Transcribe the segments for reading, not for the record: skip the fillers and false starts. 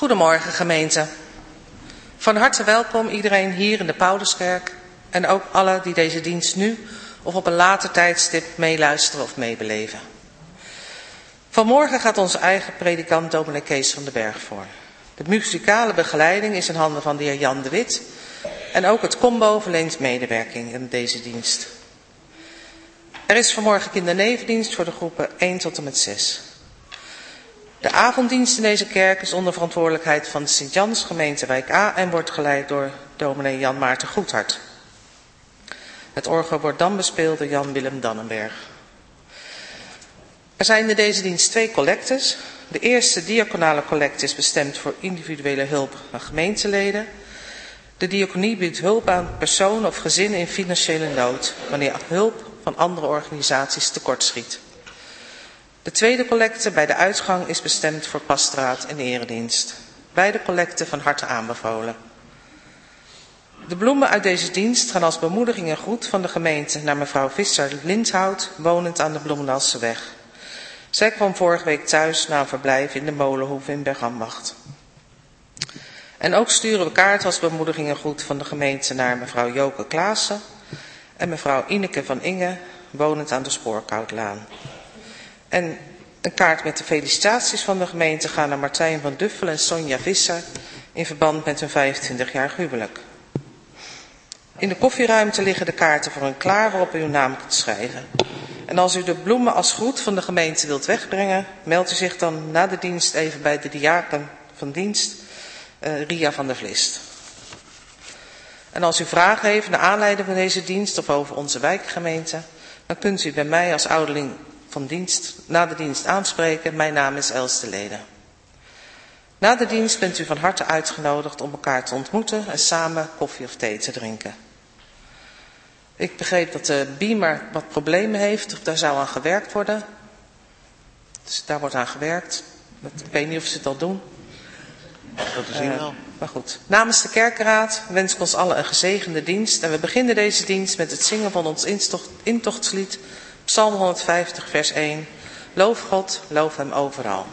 Goedemorgen gemeente. Van harte welkom iedereen hier in de Pauluskerk en ook alle die deze dienst nu of op een later tijdstip meeluisteren of meebeleven. Vanmorgen gaat onze eigen predikant dominee Kees van den Berg voor. De muzikale begeleiding is in handen van de heer Jan de Wit en ook het combo verleent medewerking in deze dienst. Er is vanmorgen kindernevendienst voor de groepen 1 tot en met 6. De avonddienst in deze kerk is onder verantwoordelijkheid van de Sint-Jans gemeente Wijk A en wordt geleid door dominee Jan Maarten Goedhart. Het orgel wordt dan bespeeld door Jan Willem Dannenberg. Er zijn in deze dienst 2 collectes. De eerste diaconale collecte is bestemd voor individuele hulp aan gemeenteleden. De diaconie biedt hulp aan personen of gezinnen in financiële nood, wanneer hulp van andere organisaties tekortschiet. De tweede collecte bij de uitgang is bestemd voor pastoraat en eredienst. Beide collecten van harte aanbevolen. De bloemen uit deze dienst gaan als bemoediging en groet van de gemeente naar mevrouw Visser-Lindhout, wonend aan de Bloemendalseweg. Zij kwam vorige week thuis na een verblijf in de Molenhoeve in Bergambacht. En ook sturen we kaarten als bemoediging en groet van de gemeente naar mevrouw Joke Klaassen en mevrouw Ineke van Inge, wonend aan de Spoorkoudlaan. En een kaart met de felicitaties van de gemeente gaan naar Martijn van Duffel en Sonja Visser in verband met hun 25-jarig huwelijk. In de koffieruimte liggen de kaarten voor u klaar waarop u uw naam kunt schrijven. En als u de bloemen als groet van de gemeente wilt wegbrengen, meldt u zich dan na de dienst even bij de diaken van dienst, Ria van der Vlist. En als u vragen heeft naar aanleiding van deze dienst of over onze wijkgemeente, dan kunt u bij mij als ouderling van dienst na de dienst aanspreken. Mijn naam is Els de Leden. Na de dienst bent u van harte uitgenodigd om elkaar te ontmoeten en samen koffie of thee te drinken. Ik begreep dat de beamer wat problemen heeft, of daar zou aan gewerkt worden. Dus daar wordt aan gewerkt. Ik weet niet of ze het al doen. Dat te zien wel. Maar goed, namens de kerkenraad wens ik ons allen een gezegende dienst. En we beginnen deze dienst met het zingen van ons intochtslied, Psalm 150 vers 1. Loof God, loof hem overal.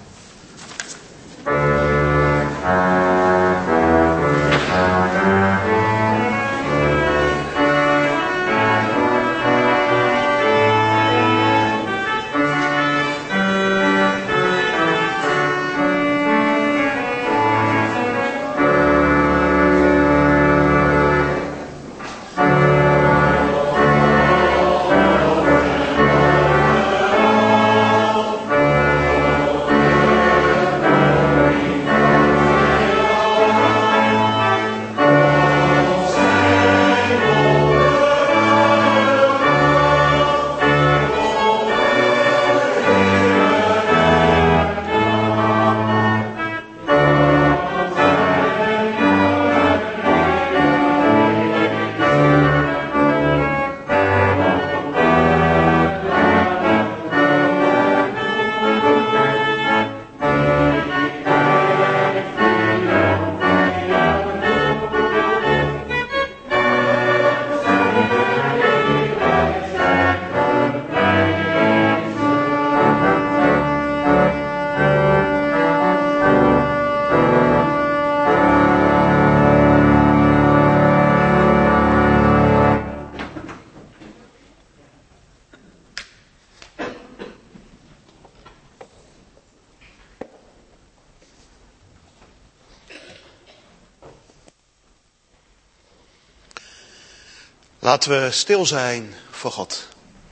Laten we stil zijn voor God.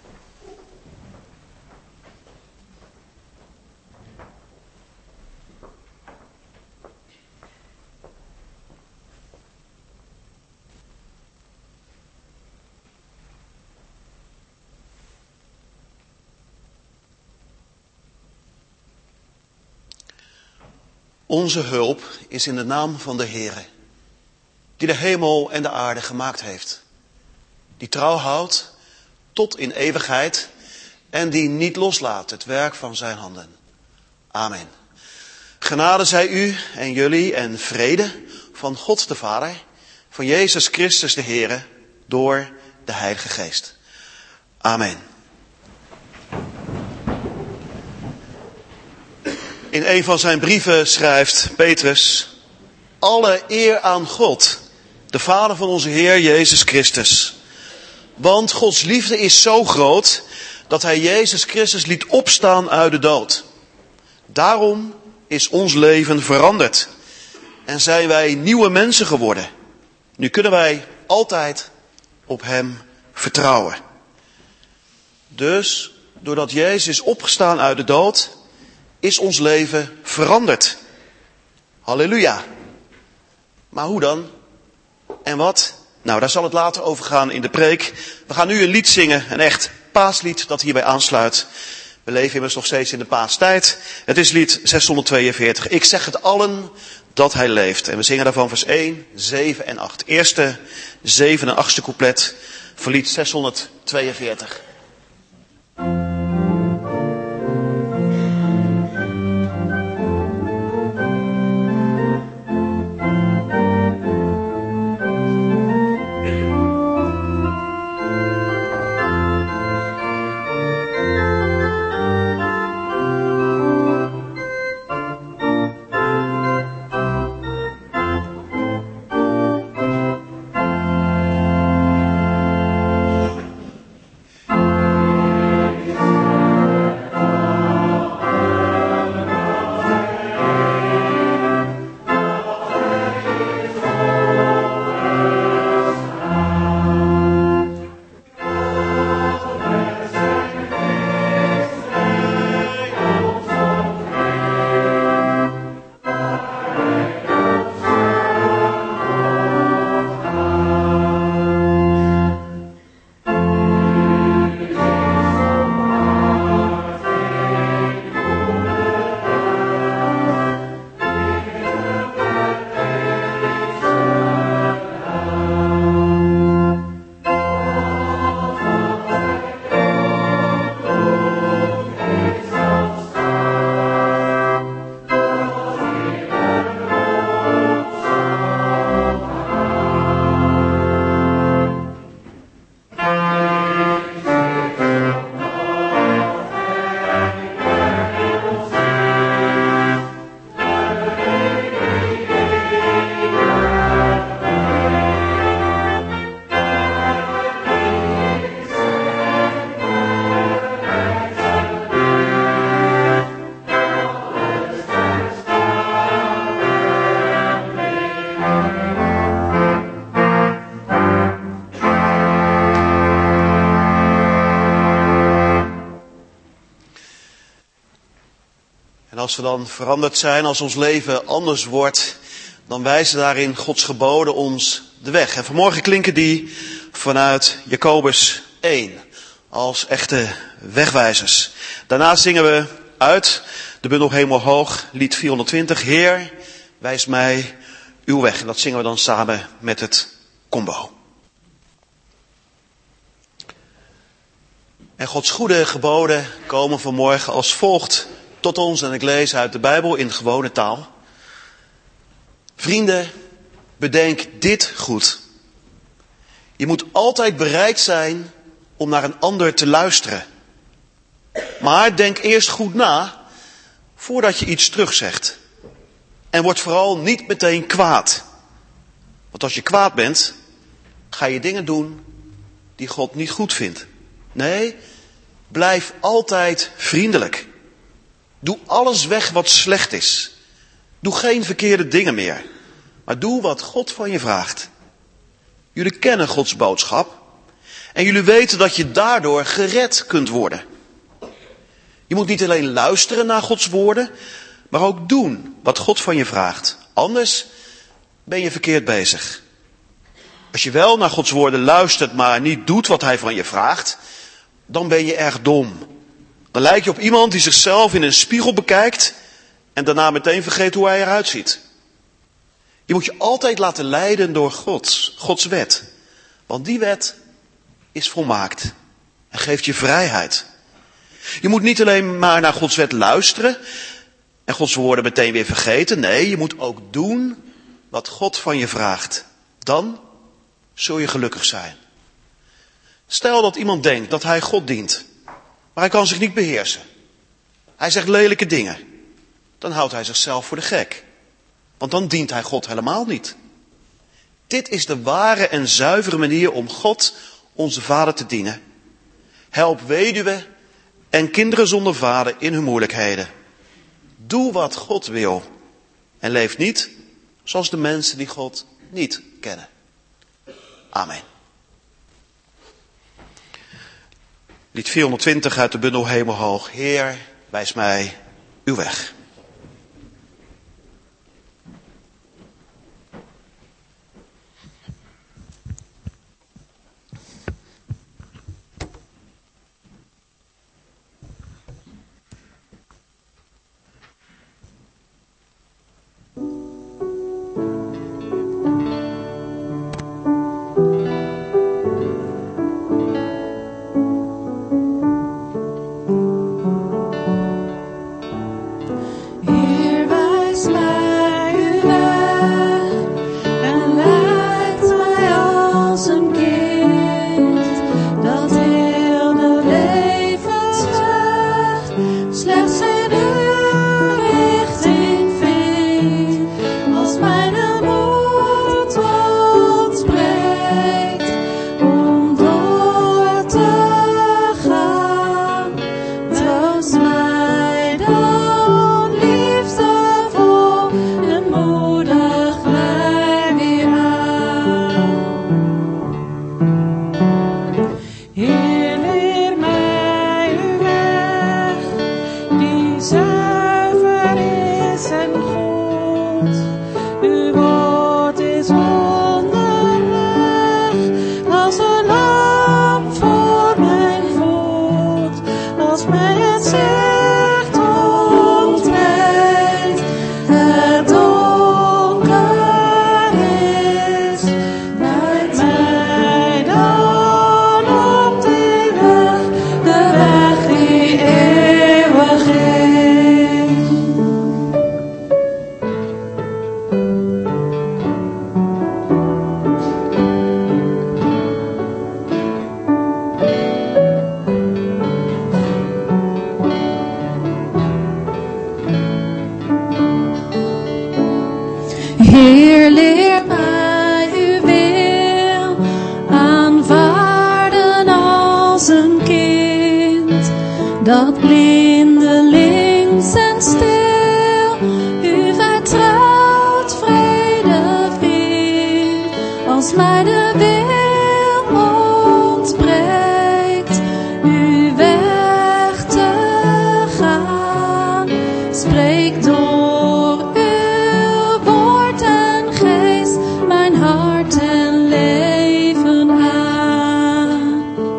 Onze hulp is in de naam van de Heere, die de hemel en de aarde gemaakt heeft. Die trouw houdt tot in eeuwigheid en die niet loslaat het werk van zijn handen. Amen. Genade zij u en jullie en vrede van God de Vader, van Jezus Christus de Heere, door de Heilige Geest. Amen. In een van zijn brieven schrijft Petrus: alle eer aan God, de Vader van onze Heer Jezus Christus. Want Gods liefde is zo groot dat hij Jezus Christus liet opstaan uit de dood. Daarom is ons leven veranderd en zijn wij nieuwe mensen geworden. Nu kunnen wij altijd op hem vertrouwen. Dus, doordat Jezus is opgestaan uit de dood, is ons leven veranderd. Halleluja. Maar hoe dan? En wat? Nou, daar zal het later over gaan in de preek. We gaan nu een lied zingen, een echt paaslied dat hierbij aansluit. We leven immers nog steeds in de paastijd. Het is lied 642. Ik zeg het allen dat hij leeft. En we zingen daarvan vers 1, 7 en 8. Eerste, 7 en 8e couplet van lied 642. En als we dan veranderd zijn, als ons leven anders wordt, dan wijzen daarin Gods geboden ons de weg. En vanmorgen klinken die vanuit Jacobus 1 als echte wegwijzers. Daarna zingen we uit de bundel Hemelhoog, lied 420, Heer, wijs mij uw weg. En dat zingen we dan samen met het combo. En Gods goede geboden komen vanmorgen als volgt tot ons, en ik lees uit de Bijbel in gewone taal. Vrienden, bedenk dit goed. Je moet altijd bereid zijn om naar een ander te luisteren. Maar denk eerst goed na voordat je iets terugzegt. En word vooral niet meteen kwaad. Want als je kwaad bent, ga je dingen doen die God niet goed vindt. Nee, blijf altijd vriendelijk. Doe alles weg wat slecht is. Doe geen verkeerde dingen meer. Maar doe wat God van je vraagt. Jullie kennen Gods boodschap. En jullie weten dat je daardoor gered kunt worden. Je moet niet alleen luisteren naar Gods woorden, maar ook doen wat God van je vraagt. Anders ben je verkeerd bezig. Als je wel naar Gods woorden luistert, maar niet doet wat hij van je vraagt, dan ben je erg dom. Dan lijk je op iemand die zichzelf in een spiegel bekijkt en daarna meteen vergeet hoe hij eruit ziet. Je moet je altijd laten leiden door Gods wet. Want die wet is volmaakt en geeft je vrijheid. Je moet niet alleen maar naar Gods wet luisteren en Gods woorden meteen weer vergeten. Nee, je moet ook doen wat God van je vraagt. Dan zul je gelukkig zijn. Stel dat iemand denkt dat hij God dient, maar hij kan zich niet beheersen. Hij zegt lelijke dingen. dan houdt hij zichzelf voor de gek. Want dan dient hij God helemaal niet. Dit is de ware en zuivere manier om God, onze Vader, te dienen. Help weduwen en kinderen zonder vader in hun moeilijkheden. Doe wat God wil en leef niet zoals de mensen die God niet kennen. Amen. Lied 420 uit de bundel Hemelhoog. Heer, wijs mij uw weg. Heer, leer mij uw wil aanvaarden als een kind, dat blindelings en stil u vertrouwt vrede vindt. Als mij de wil ontbreekt uw weg te gaan, spreek door hart en leven aan.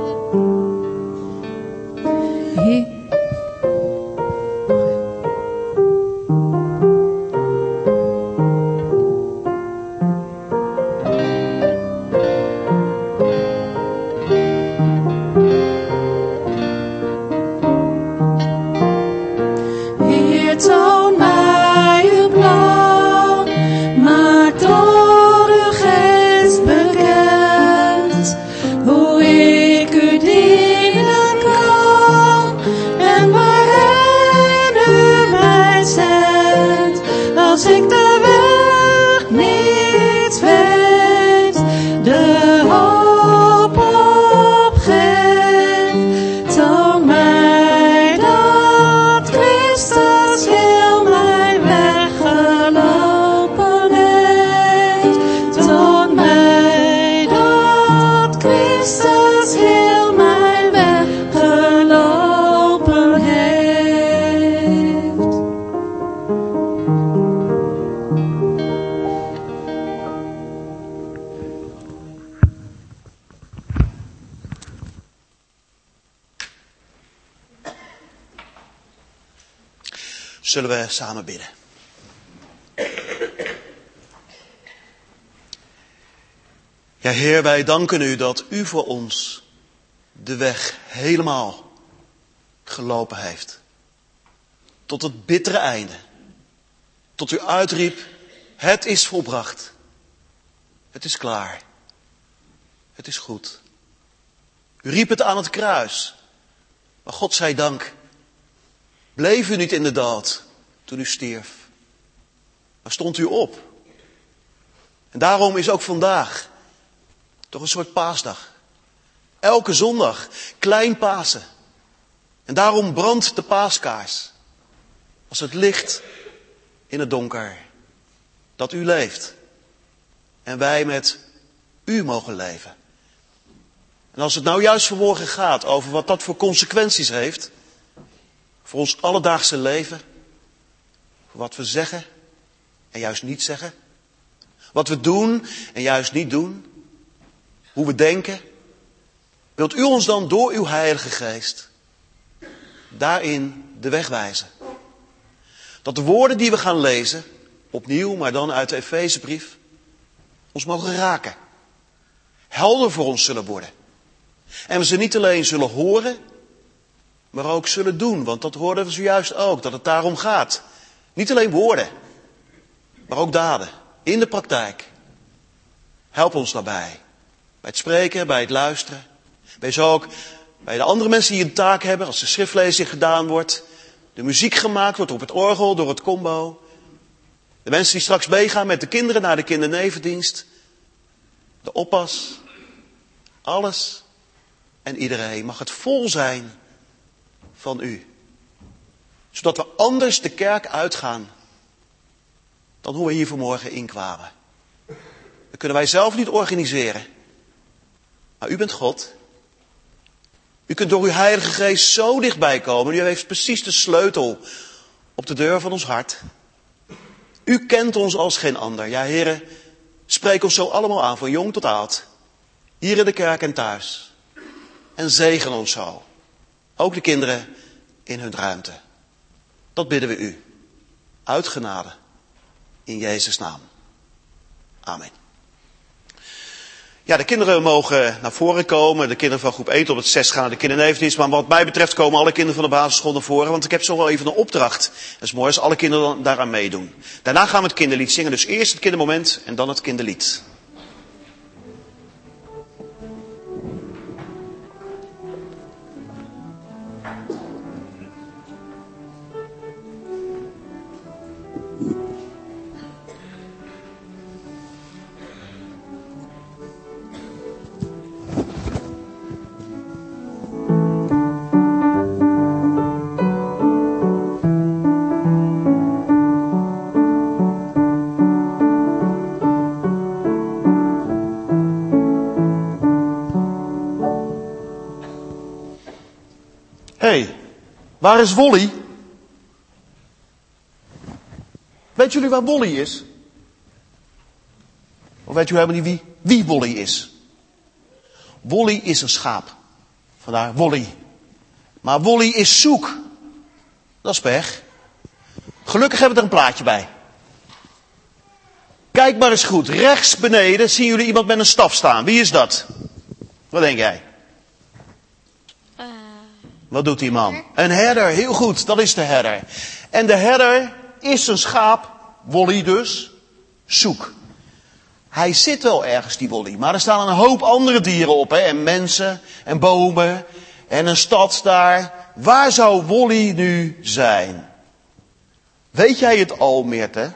Heer, toon mij uw plan, maak door uw geest bekend hoe ik u dienen kan en waarheen u mij zendt. Als ik de weg niet weet, de hoop opgeef, toon mij dat Christus heel mijn weg gelopen heeft. Toon mij dat Christus heel mijn weg gelopen heeft. Zullen we samen bidden? Ja, Heer, wij danken u dat u voor ons de weg helemaal gelopen heeft. Tot het bittere einde. Tot u uitriep, het is volbracht. Het is klaar. Het is goed. U riep het aan het kruis. Maar God zij dank, bleef u niet in de dood. toen u stierf. Maar stond u op. En daarom is ook vandaag toch een soort paasdag. Elke zondag, klein Pasen. En daarom brandt de paaskaars. Als het licht in het donker. Dat u leeft. En wij met u mogen leven. En als het nou juist vanmorgen gaat over wat dat voor consequenties heeft. Voor ons alledaagse leven. Voor wat we zeggen en juist niet zeggen. Wat we doen en juist niet doen. Hoe we denken. Wilt u ons dan door uw Heilige Geest daarin de weg wijzen. Dat de woorden die we gaan lezen, opnieuw, maar dan uit de Efezebrief, ons mogen raken. Helder voor ons zullen worden. En we ze niet alleen zullen horen, maar ook zullen doen. Want dat hoorden we zojuist ook, dat het daarom gaat. Niet alleen woorden, maar ook daden. In de praktijk. Help ons daarbij. Bij het spreken, bij het luisteren. Wees ook bij de andere mensen die een taak hebben, als de schriftlezing gedaan wordt. De muziek gemaakt wordt op het orgel, door het combo. De mensen die straks meegaan met de kinderen naar de kindernevendienst. De oppas. Alles en iedereen mag het vol zijn van u. Zodat we anders de kerk uitgaan dan hoe we hier vanmorgen inkwamen. Dat kunnen wij zelf niet organiseren. Maar u bent God. U kunt door uw Heilige Geest zo dichtbij komen. U heeft precies de sleutel op de deur van ons hart. U kent ons als geen ander. Ja, heren, spreek ons zo allemaal aan, van jong tot oud. Hier in de kerk en thuis. En zegen ons zo. Ook de kinderen in hun ruimte. Dat bidden we u. Uit genade. In Jezus' naam. Amen. Ja, de kinderen mogen naar voren komen. De kinderen van groep 1 tot het 6 gaan naar de kindernevendienst. Maar wat mij betreft komen alle kinderen van de basisschool naar voren. Want ik heb zo wel even een opdracht. Dat is mooi als alle kinderen daaraan meedoen. Daarna gaan we het kinderlied zingen. Dus eerst het kindermoment en dan het kinderlied. Waar is Wolly? Weet jullie waar Wolly is? Of weet jullie helemaal niet wie Wolly is? Wolly is een schaap. Vandaar Wolly. Maar Wolly is zoek. Dat is pech. Gelukkig hebben we er een plaatje bij. Kijk maar eens goed. Rechts beneden zien jullie iemand met een staf staan. Wie is dat? Wat denk jij? Wat doet die man? Een herder, heel goed, dat is de herder. En de herder is een schaap, Wolly dus, zoek. Hij zit wel ergens, die Wolly, maar er staan een hoop andere dieren op, hè? En mensen, en bomen, en een stad daar. Waar zou Wolly nu zijn? Weet jij het al, Meerte?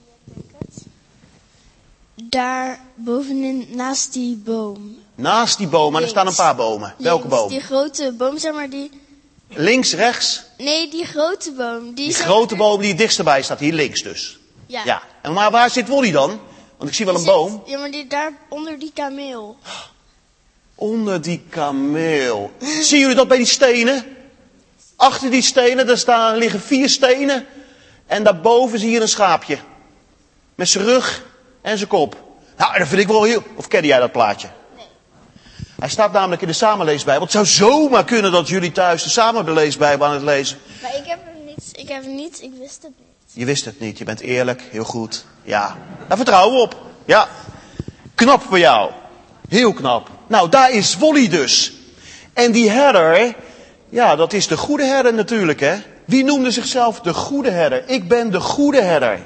Daar bovenin, naast die boom. Naast die boom, maar er staan een paar bomen. Welke boom? Die grote boom, zeg maar, die... Links, rechts? Nee, die grote boom. Die grote boom die het dichtst erbij staat, hier links dus. Ja. En maar waar zit Wolly dan? Want ik zie wel een boom. Ja, maar die daar onder die kameel. Onder die kameel. Zien jullie dat bij die stenen? Achter die stenen, daar liggen 4 stenen. En daarboven zie je een schaapje. Met zijn rug en zijn kop. Nou, dat vind ik wel heel... Of kende jij dat plaatje? Hij staat namelijk in de samenleesbijbel. Het zou zomaar kunnen dat jullie thuis de samenleesbijbel aan het lezen. Maar ik wist het niet. Je wist het niet, je bent eerlijk, heel goed. Ja, daar vertrouwen we op. Ja, knap voor jou. Heel knap. Nou, daar is Wolly dus. En die herder, ja, dat is de goede herder natuurlijk, hè. Wie noemde zichzelf de goede herder? Ik ben de goede herder.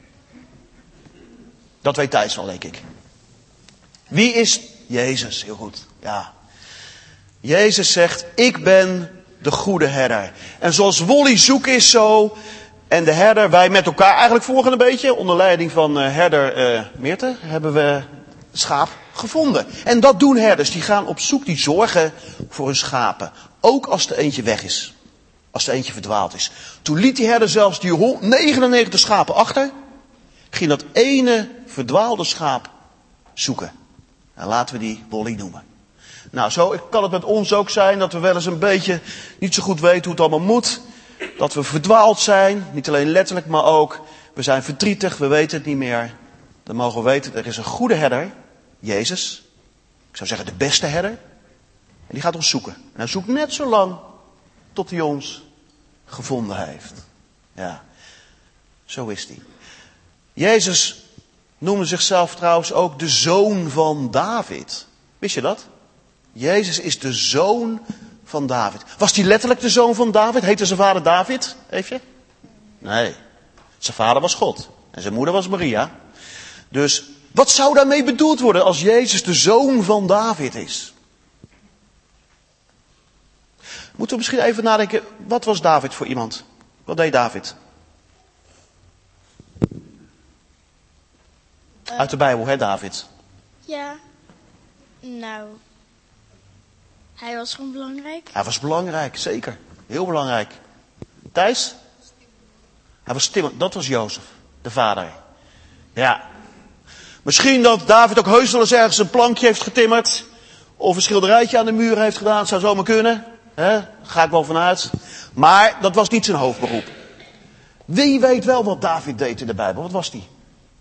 Dat weet Thijs wel, denk ik. Wie is Jezus? Heel goed, ja. Jezus zegt, ik ben de goede herder. En zoals Wolly zoek is, zo En de herder, wij met elkaar, eigenlijk volgen een beetje, onder leiding van herder Meerte, hebben we schaap gevonden. En dat doen herders, die gaan op zoek, die zorgen voor hun schapen. Ook als er eentje weg is, als er eentje verdwaald is. Toen liet die herder zelfs die 99 schapen achter, ging dat ene verdwaalde schaap zoeken. En laten we die Wolly noemen. Nou, zo kan het met ons ook zijn dat we wel eens een beetje niet zo goed weten hoe het allemaal moet. Dat we verdwaald zijn, niet alleen letterlijk, maar ook we zijn verdrietig, we weten het niet meer. Dan mogen we weten, er is een goede herder, Jezus. Ik zou zeggen de beste herder. En die gaat ons zoeken. En hij zoekt net zo lang tot hij ons gevonden heeft. Ja, zo is hij. Jezus noemde zichzelf trouwens ook de zoon van David. Wist je dat? Jezus is de zoon van David. Was hij letterlijk de zoon van David? Heette zijn vader David? Even? Nee. Zijn vader was God. En zijn moeder was Maria. Dus wat zou daarmee bedoeld worden als Jezus de zoon van David is? Moeten we misschien even nadenken, wat was David voor iemand? Wat deed David? Uit de Bijbel, hè David? Ja, nou, hij was gewoon belangrijk. Hij was belangrijk, zeker. Heel belangrijk. Thijs? Hij was timmer, dat was Jozef, de vader. Ja. Misschien dat David ook heus wel eens ergens een plankje heeft getimmerd. Of een schilderijtje aan de muur heeft gedaan, zou zomaar kunnen. Ga ik wel vanuit. Maar dat was niet zijn hoofdberoep. Wie weet wel wat David deed in de Bijbel? Wat was die?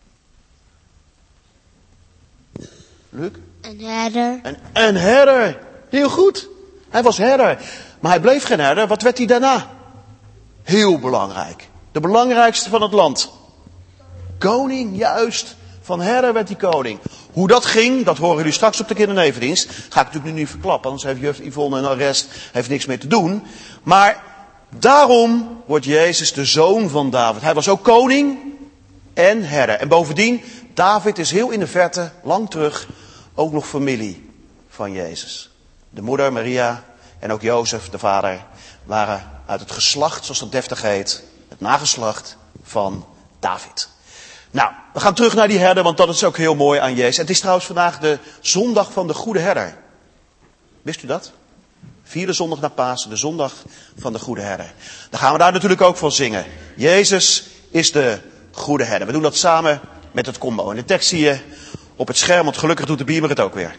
Luc? Een herder. Een herder. Heel goed. Hij was herder. Maar hij bleef geen herder. Wat werd hij daarna? Heel belangrijk. De belangrijkste van het land. Koning, juist. Van herder werd hij koning. Hoe dat ging, dat horen jullie straks op de kindernevendienst. Ga ik natuurlijk nu niet verklappen, anders heeft juf Yvonne een arrest, heeft niks meer te doen. Maar daarom wordt Jezus de zoon van David. Hij was ook koning en herder. En bovendien, David is heel in de verte, lang terug, ook nog familie van Jezus. De moeder Maria en ook Jozef, de vader, waren uit het geslacht, zoals dat deftig heet, het nageslacht van David. Nou, we gaan terug naar die herder, want dat is ook heel mooi aan Jezus. Het is trouwens vandaag de zondag van de goede herder. Wist u dat? 4e zondag na Pasen, de zondag van de goede herder. Dan gaan we daar natuurlijk ook van zingen. Jezus is de goede herder. We doen dat samen met het combo. En de tekst zie je op het scherm, want gelukkig doet de beamer het ook weer.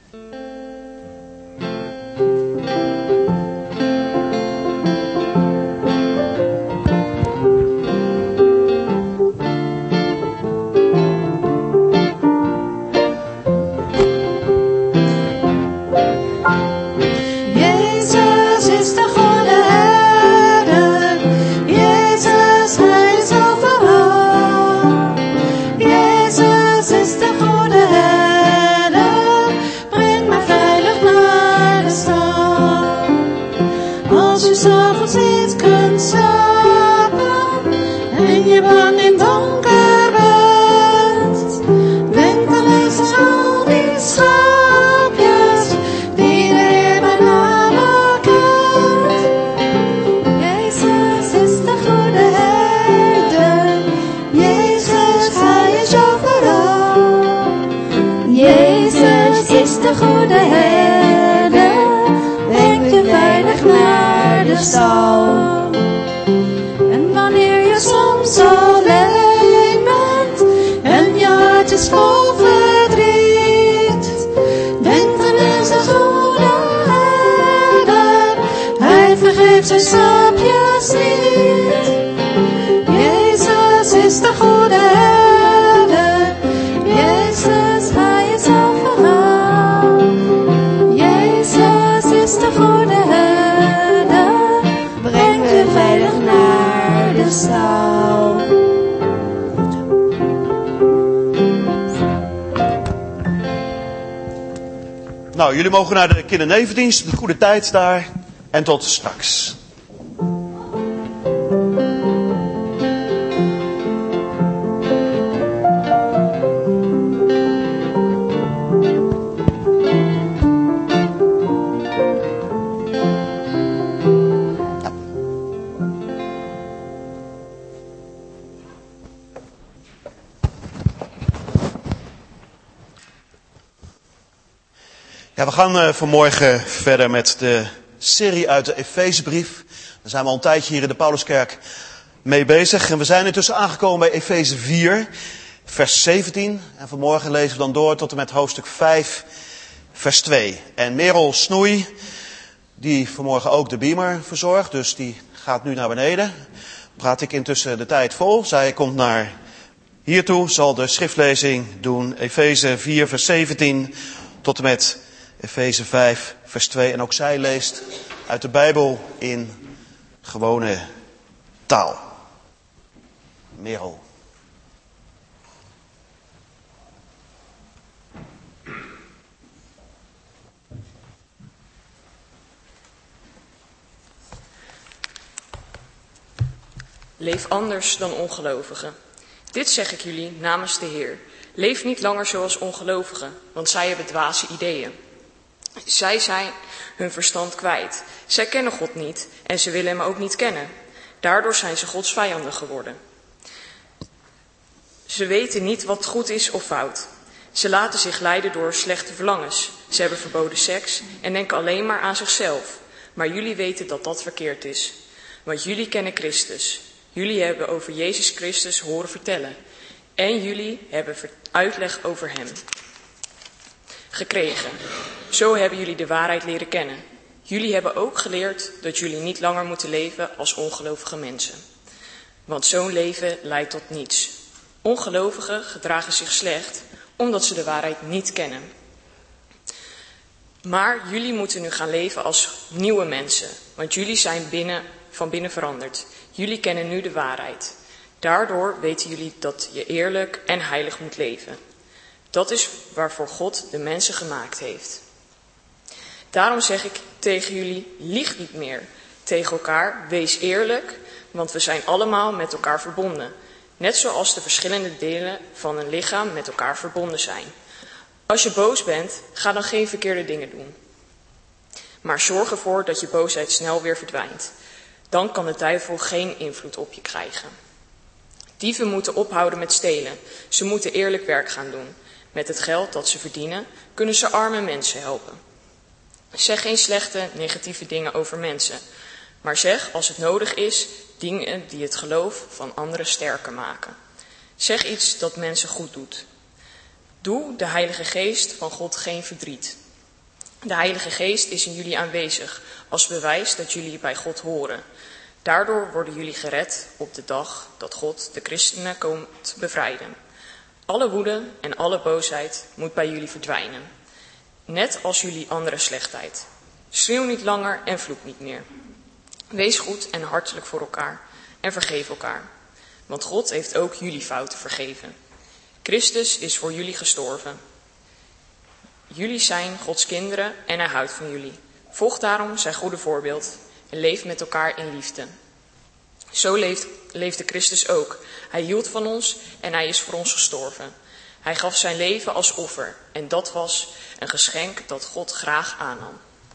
Nou, jullie mogen naar de kindernevendienst, de goede tijd daar en tot straks. Ja, we gaan vanmorgen verder met de serie uit de Efezebrief. Daar zijn we al een tijdje hier in de Pauluskerk mee bezig. En we zijn intussen aangekomen bij Efeze 4, vers 17. En vanmorgen lezen we dan door tot en met hoofdstuk 5, vers 2. En Merel Snoei, die vanmorgen ook de beamer verzorgt, dus die gaat nu naar beneden. Praat ik intussen de tijd vol. Zij komt naar hier toe, zal de schriftlezing doen. Efeze 4, vers 17 tot en met Efeze 5, vers 2. En ook zij leest uit de Bijbel in gewone taal. Merel. Leef anders dan ongelovigen. Dit zeg ik jullie namens de Heer. Leef niet langer zoals ongelovigen, want zij hebben dwaze ideeën. Zij zijn hun verstand kwijt. Zij kennen God niet en ze willen hem ook niet kennen. Daardoor zijn ze Gods vijanden geworden. Ze weten niet wat goed is of fout. Ze laten zich leiden door slechte verlangens. Ze hebben verboden seks en denken alleen maar aan zichzelf. Maar jullie weten dat dat verkeerd is. Want jullie kennen Christus. Jullie hebben over Jezus Christus horen vertellen. En jullie hebben uitleg over hem gekregen. Zo hebben jullie de waarheid leren kennen. Jullie hebben ook geleerd dat jullie niet langer moeten leven als ongelovige mensen. Want zo'n leven leidt tot niets. Ongelovigen gedragen zich slecht omdat ze de waarheid niet kennen. Maar jullie moeten nu gaan leven als nieuwe mensen. Want jullie zijn van binnen veranderd. Jullie kennen nu de waarheid. Daardoor weten jullie dat je eerlijk en heilig moet leven. Dat is waarvoor God de mensen gemaakt heeft. Daarom zeg ik tegen jullie, lieg niet meer tegen elkaar, wees eerlijk, want we zijn allemaal met elkaar verbonden. Net zoals de verschillende delen van een lichaam met elkaar verbonden zijn. Als je boos bent, ga dan geen verkeerde dingen doen. Maar zorg ervoor dat je boosheid snel weer verdwijnt. Dan kan de duivel geen invloed op je krijgen. Dieven moeten ophouden met stelen. Ze moeten eerlijk werk gaan doen. Met het geld dat ze verdienen, kunnen ze arme mensen helpen. Zeg geen slechte, negatieve dingen over mensen. Maar zeg, als het nodig is, dingen die het geloof van anderen sterker maken. Zeg iets dat mensen goed doet. Doe de Heilige Geest van God geen verdriet. De Heilige Geest is in jullie aanwezig, als bewijs dat jullie bij God horen. Daardoor worden jullie gered op de dag dat God de christenen komt bevrijden. Alle woede en alle boosheid moet bij jullie verdwijnen. Net als jullie andere slechtheid. Schreeuw niet langer en vloek niet meer. Wees goed en hartelijk voor elkaar en vergeef elkaar. Want God heeft ook jullie fouten vergeven. Christus is voor jullie gestorven. Jullie zijn Gods kinderen en hij houdt van jullie. Volg daarom zijn goede voorbeeld en leef met elkaar in liefde. Zo leefde Christus ook. Hij hield van ons en hij is voor ons gestorven. Hij gaf zijn leven als offer en dat was een geschenk dat God graag aannam.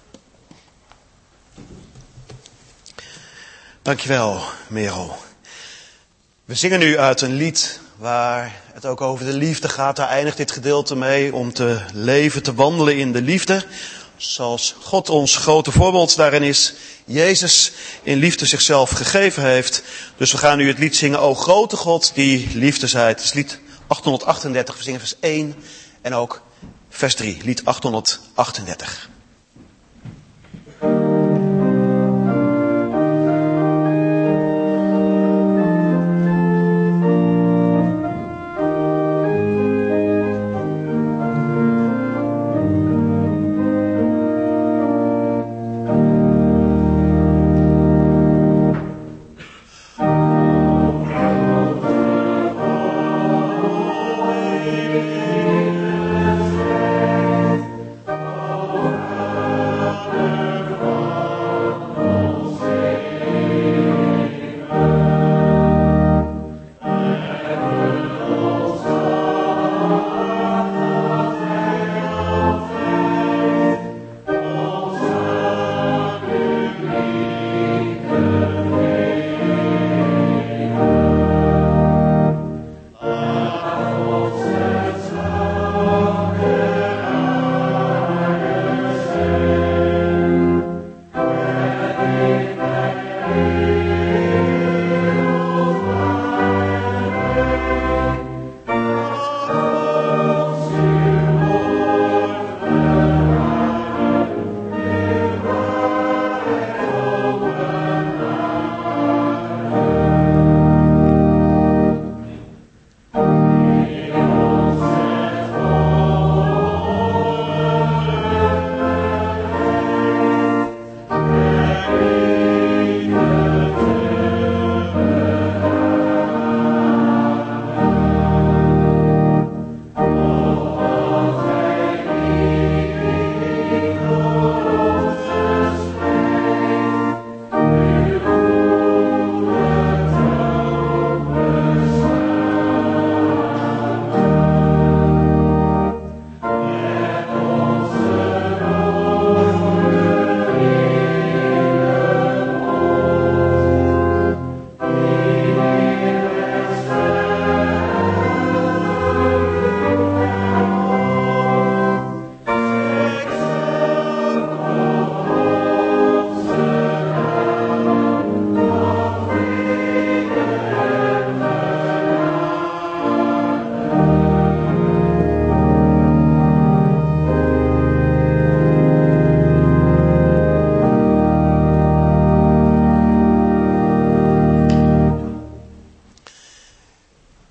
Dankjewel, Merel. We zingen nu uit een lied waar het ook over de liefde gaat. Daar eindigt dit gedeelte mee om te leven, te wandelen in de liefde. Zoals God ons grote voorbeeld daarin is. Jezus in liefde zichzelf gegeven heeft. Dus we gaan nu het lied zingen. O grote God die liefde zijt. Het is lied 838, we zingen vers 1 en ook vers 3. Lied 838. Oh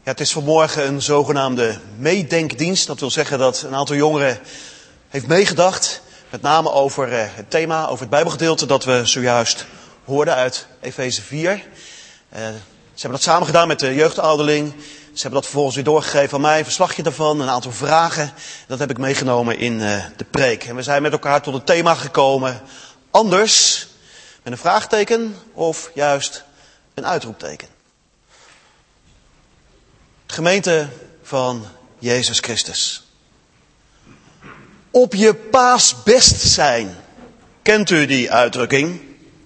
Ja, het is vanmorgen een zogenaamde meedenkdienst. Dat wil zeggen dat een aantal jongeren heeft meegedacht. Met name over het thema, over het Bijbelgedeelte dat we zojuist hoorden uit Efeze 4. Ze hebben dat samen gedaan met de jeugdouderling. Ze hebben dat vervolgens weer doorgegeven aan mij, een verslagje daarvan, een aantal vragen. Dat heb ik meegenomen in de preek. En we zijn met elkaar tot het thema gekomen. Anders, met een vraagteken of juist een uitroepteken. De gemeente van Jezus Christus. Op je paasbest zijn. Kent u die uitdrukking?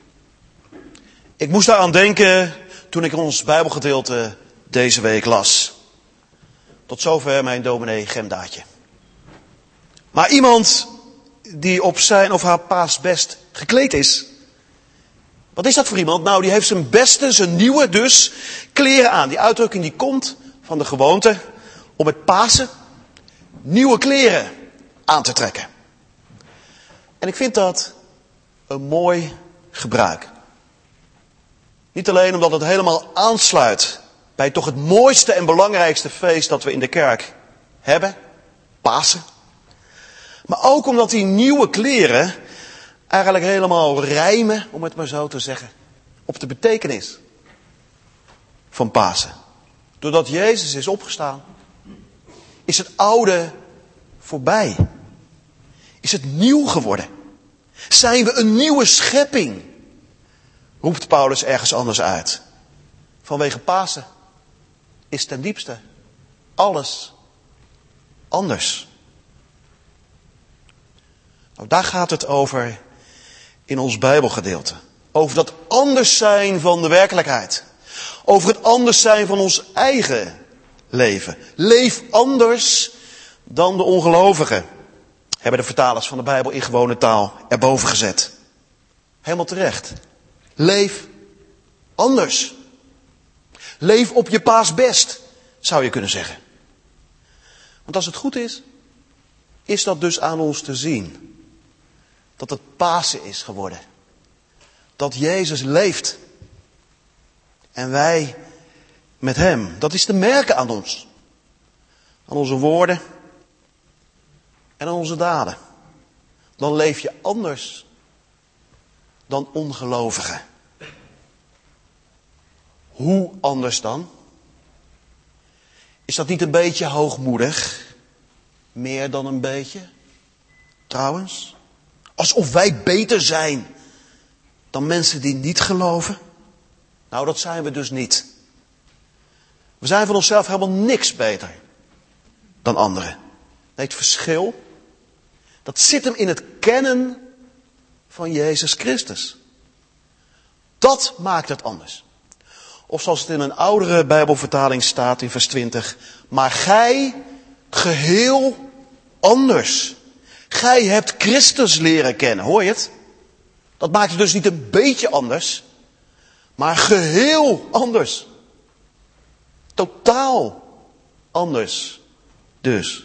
Ik moest daaraan denken toen ik ons Bijbelgedeelte deze week las. Tot zover mijn dominee Gemdaatje. Maar iemand die op zijn of haar paasbest gekleed is. Wat is dat voor iemand? Nou, die heeft zijn beste, zijn nieuwe dus, kleren aan. Die uitdrukking die komt van de gewoonte om met Pasen nieuwe kleren aan te trekken. En ik vind dat een mooi gebruik. Niet alleen omdat het helemaal aansluit bij toch het mooiste en belangrijkste feest dat we in de kerk hebben, Pasen. Maar ook omdat die nieuwe kleren eigenlijk helemaal rijmen, om het maar zo te zeggen, op de betekenis van Pasen. Doordat Jezus is opgestaan, is het oude voorbij. Is het nieuw geworden. Zijn we een nieuwe schepping? Roept Paulus ergens anders uit. Vanwege Pasen is ten diepste alles anders. Nou, daar gaat het over in ons Bijbelgedeelte. Over dat anders zijn van de werkelijkheid. Over het anders zijn van ons eigen leven. Leef anders dan de ongelovigen. Hebben de vertalers van de Bijbel in gewone taal erboven gezet. Helemaal terecht. Leef anders. Leef op je paasbest, zou je kunnen zeggen. Want als het goed is, is dat dus aan ons te zien. Dat het Pasen is geworden. Dat Jezus leeft. En wij met hem. Dat is te merken aan ons. Aan onze woorden. En aan onze daden. Dan leef je anders dan ongelovigen. Hoe anders dan? Is dat niet een beetje hoogmoedig? Meer dan een beetje? Trouwens? Alsof wij beter zijn dan mensen die niet geloven? Nou, dat zijn we dus niet. We zijn van onszelf helemaal niks beter dan anderen. Nee, het verschil, dat zit hem in het kennen van Jezus Christus. Dat maakt het anders. Of zoals het in een oudere Bijbelvertaling staat in vers 20. Maar gij geheel anders. Gij hebt Christus leren kennen. Hoor je het? Dat maakt het dus niet een beetje anders. Maar geheel anders. Totaal anders dus.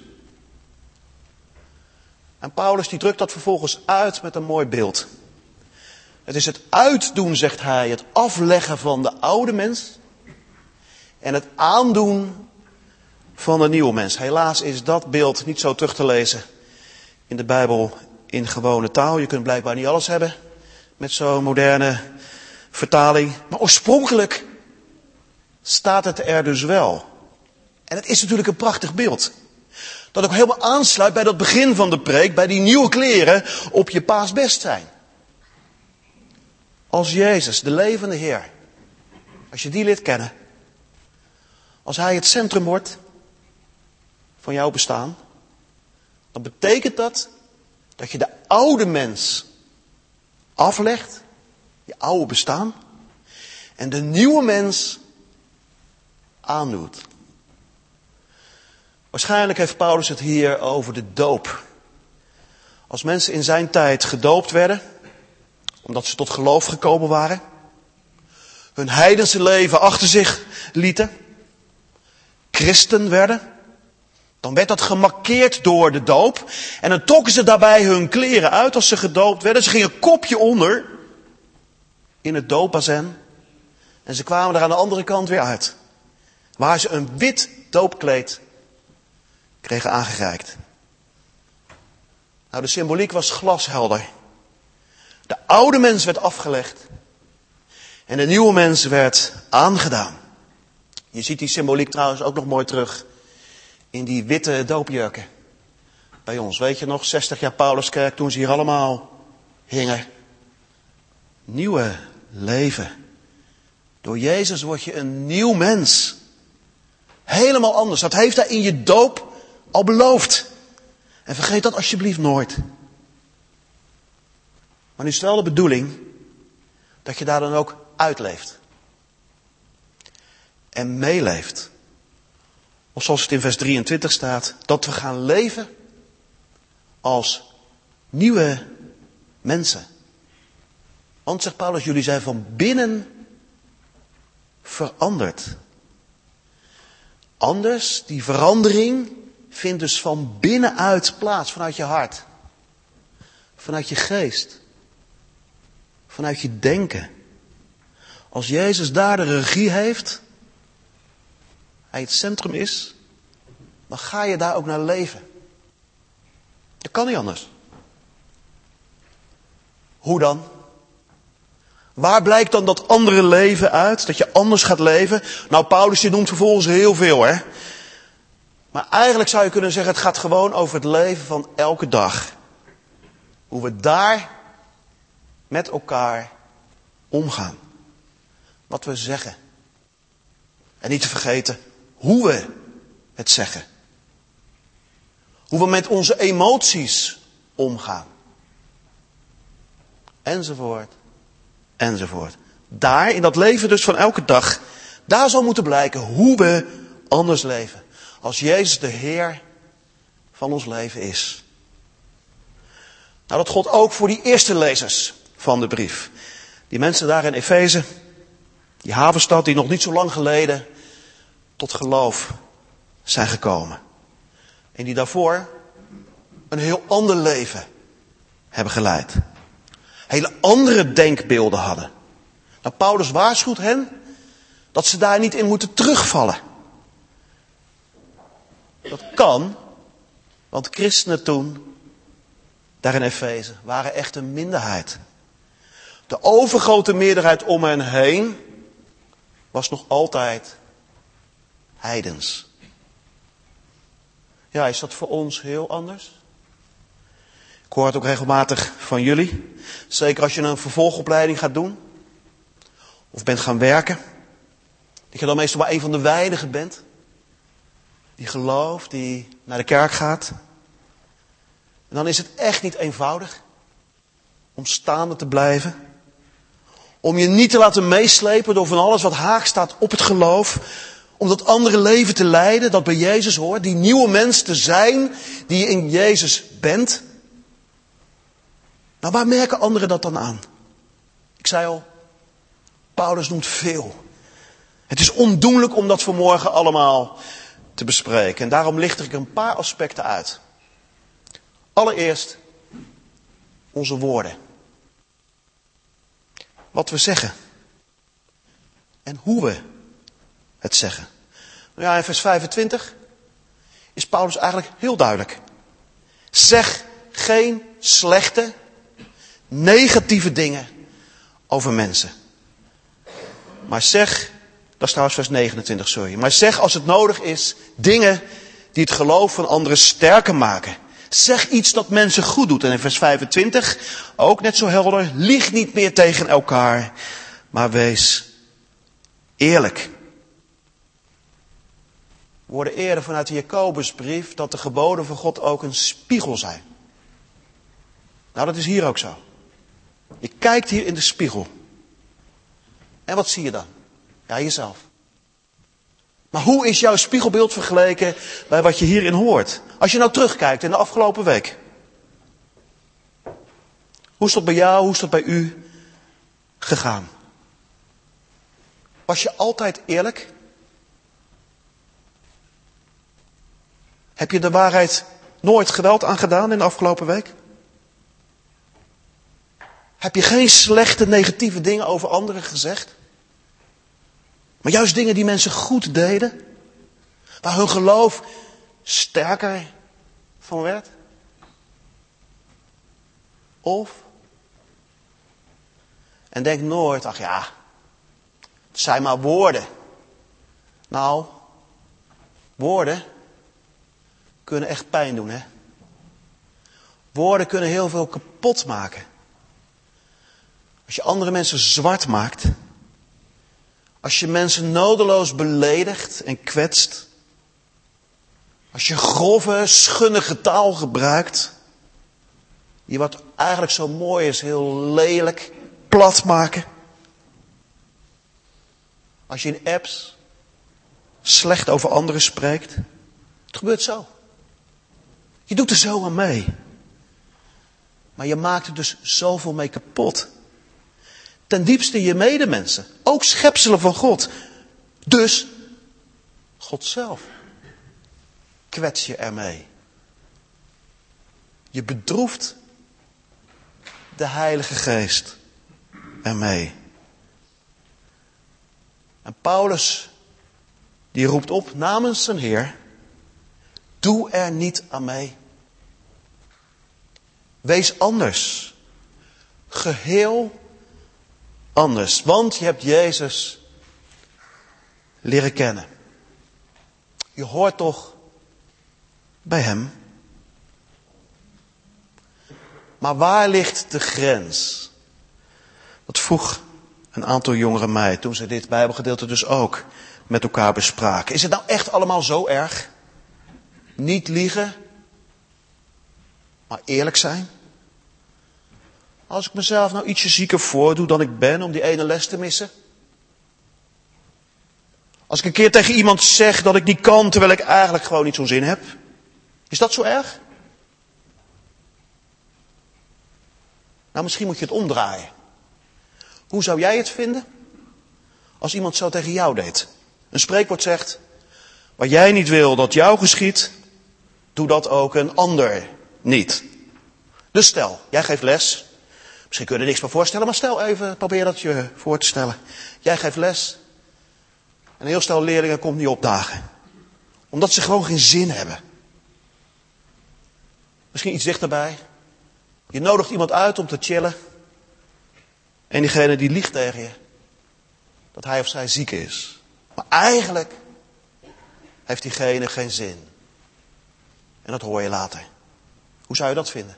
En Paulus die drukt dat vervolgens uit met een mooi beeld. Het is het uitdoen, zegt hij, het afleggen van de oude mens. En het aandoen van de nieuwe mens. Helaas is dat beeld niet zo terug te lezen in de Bijbel in gewone taal. Je kunt blijkbaar niet alles hebben met zo'n moderne vertaling. Maar oorspronkelijk staat het er dus wel. En het is natuurlijk een prachtig beeld. Dat ook helemaal aansluit bij dat begin van de preek, bij die nieuwe kleren op je paasbest zijn. Als Jezus, de levende Heer, als je die leert kennen, als Hij het centrum wordt van jouw bestaan, dan betekent dat dat je de oude mens aflegt, je oude bestaan, en de nieuwe mens aandoet. Waarschijnlijk heeft Paulus het hier over de doop. Als mensen in zijn tijd gedoopt werden, omdat ze tot geloof gekomen waren, hun heidense leven achter zich lieten, christen werden, dan werd dat gemarkeerd door de doop. En dan trokken ze daarbij hun kleren uit als ze gedoopt werden. Ze gingen kopje onder in het doopbassin. En ze kwamen er aan de andere kant weer uit. waar ze een wit doopkleed kregen aangereikt. Nou, de symboliek was glashelder. De oude mens werd afgelegd en de nieuwe mens werd aangedaan. Je ziet die symboliek trouwens ook nog mooi terug in die witte doopjurken bij ons. Weet je nog, 60 jaar Pauluskerk, toen ze hier allemaal hingen. Nieuwe leven. Door Jezus word je een nieuw mens. Helemaal anders. Dat heeft hij in je doop al beloofd. En vergeet dat alsjeblieft nooit. Maar nu is het wel de bedoeling dat je daar dan ook uitleeft. En meeleeft. Of zoals het in vers 23 staat, dat we gaan leven als nieuwe mensen. Want, zegt Paulus, jullie zijn van binnen veranderd. Anders, die verandering vindt dus van binnenuit plaats, vanuit je hart. Vanuit je geest. Vanuit je denken. Als Jezus daar de regie heeft, hij het centrum is, dan ga je daar ook naar leven. Dat kan niet anders. Hoe dan? Waar blijkt dan dat andere leven uit? Dat je anders gaat leven? Nou, Paulus die noemt vervolgens heel veel, hè. Maar eigenlijk zou je kunnen zeggen, het gaat gewoon over het leven van elke dag. Hoe we daar met elkaar omgaan. Wat we zeggen. En niet te vergeten hoe we het zeggen. Hoe we met onze emoties omgaan. Enzovoort. Enzovoort. Daar, in dat leven dus van elke dag, daar zal moeten blijken hoe we anders leven. Als Jezus de Heer van ons leven is. Nou, dat gold ook voor die eerste lezers van de brief. Die mensen daar in Efeze, die havenstad die nog niet zo lang geleden tot geloof zijn gekomen. En die daarvoor een heel ander leven hebben geleid. Hele andere denkbeelden hadden. Nou, Paulus waarschuwt hen dat ze daar niet in moeten terugvallen. Dat kan, want christenen toen, daar in Efeze, waren echt een minderheid. De overgrote meerderheid om hen heen was nog altijd heidens. Ja, is dat voor ons heel anders? Ik hoor het ook regelmatig van jullie. Zeker als je een vervolgopleiding gaat doen. Of bent gaan werken. Dat je dan meestal maar een van de weinigen bent. Die gelooft, die naar de kerk gaat. En dan is het echt niet eenvoudig. Om staande te blijven. Om je niet te laten meeslepen door van alles wat haak staat op het geloof. Om dat andere leven te leiden dat bij Jezus hoort. Die nieuwe mens te zijn die je in Jezus bent. Nou, waar merken anderen dat dan aan? Ik zei al, Paulus noemt veel. Het is ondoenlijk om dat vanmorgen allemaal te bespreken. En daarom licht ik er een paar aspecten uit. Allereerst onze woorden. Wat we zeggen. En hoe we het zeggen. Nou ja, in vers 25 is Paulus eigenlijk heel duidelijk. Zeg geen slechte, negatieve dingen over mensen. Maar zeg, dat is trouwens vers 29, sorry. Maar zeg als het nodig is, dingen die het geloof van anderen sterker maken. Zeg iets dat mensen goed doet. En in vers 25, ook net zo helder, lieg niet meer tegen elkaar, maar wees eerlijk. We hoorden eerder vanuit de Jacobusbrief dat de geboden van God ook een spiegel zijn. Nou, dat is hier ook zo. Je kijkt hier in de spiegel. En wat zie je dan? Ja, jezelf. Maar hoe is jouw spiegelbeeld vergeleken bij wat je hierin hoort? Als je nou terugkijkt in de afgelopen week. Hoe is dat bij jou, hoe is dat bij u gegaan? Was je altijd eerlijk? Heb je de waarheid nooit geweld aangedaan in de afgelopen week? Heb je geen slechte, negatieve dingen over anderen gezegd? Maar juist dingen die mensen goed deden, waar hun geloof sterker van werd. Of, en denk nooit, ach ja, het zijn maar woorden. Nou, woorden kunnen echt pijn doen, hè? Woorden kunnen heel veel kapot maken. Als je andere mensen zwart maakt. Als je mensen nodeloos beledigt en kwetst. Als je grove, schunnige taal gebruikt. Die wat eigenlijk zo mooi is, heel lelijk, plat maken. Als je in apps slecht over anderen spreekt. Het gebeurt zo. Je doet er zo aan mee. Maar je maakt er dus zoveel mee kapot. Ten diepste je medemensen. Ook schepselen van God. Dus God zelf. Kwets je ermee. Je bedroeft de Heilige Geest ermee. En Paulus die roept op namens zijn Heer. Doe er niet aan mee. Wees anders. Geheel anders. Want je hebt Jezus leren kennen. Je hoort toch bij hem. Maar waar ligt de grens? Dat vroeg een aantal jongeren mij toen ze dit Bijbelgedeelte dus ook met elkaar bespraken. Is het nou echt allemaal zo erg? Niet liegen, maar eerlijk zijn. Als ik mezelf nou ietsje zieker voordoe dan ik ben om die ene les te missen. Als ik een keer tegen iemand zeg dat ik niet kan terwijl ik eigenlijk gewoon niet zo'n zin heb. Is dat zo erg? Nou, misschien moet je het omdraaien. Hoe zou jij het vinden als iemand zo tegen jou deed? Een spreekwoord zegt, wat jij niet wil dat jou geschiedt, doe dat ook een ander niet. Dus stel, jij geeft les. Misschien kun je er niks meer voorstellen, maar stel even, probeer dat je voor te stellen. Jij geeft les. En een heel stel leerlingen komt niet opdagen. Omdat ze gewoon geen zin hebben. Misschien iets dichterbij. Je nodigt iemand uit om te chillen. En diegene die liegt tegen je. Dat hij of zij ziek is. Maar eigenlijk heeft diegene geen zin. En dat hoor je later. Hoe zou je dat vinden?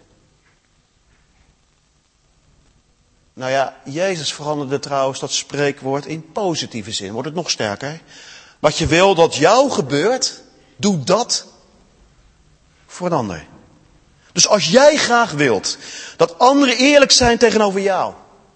Nou ja, Jezus veranderde trouwens dat spreekwoord in positieve zin. Wordt het nog sterker. Wat je wil dat jou gebeurt, doe dat voor een ander. Dus als jij graag wilt dat anderen eerlijk zijn tegenover jou,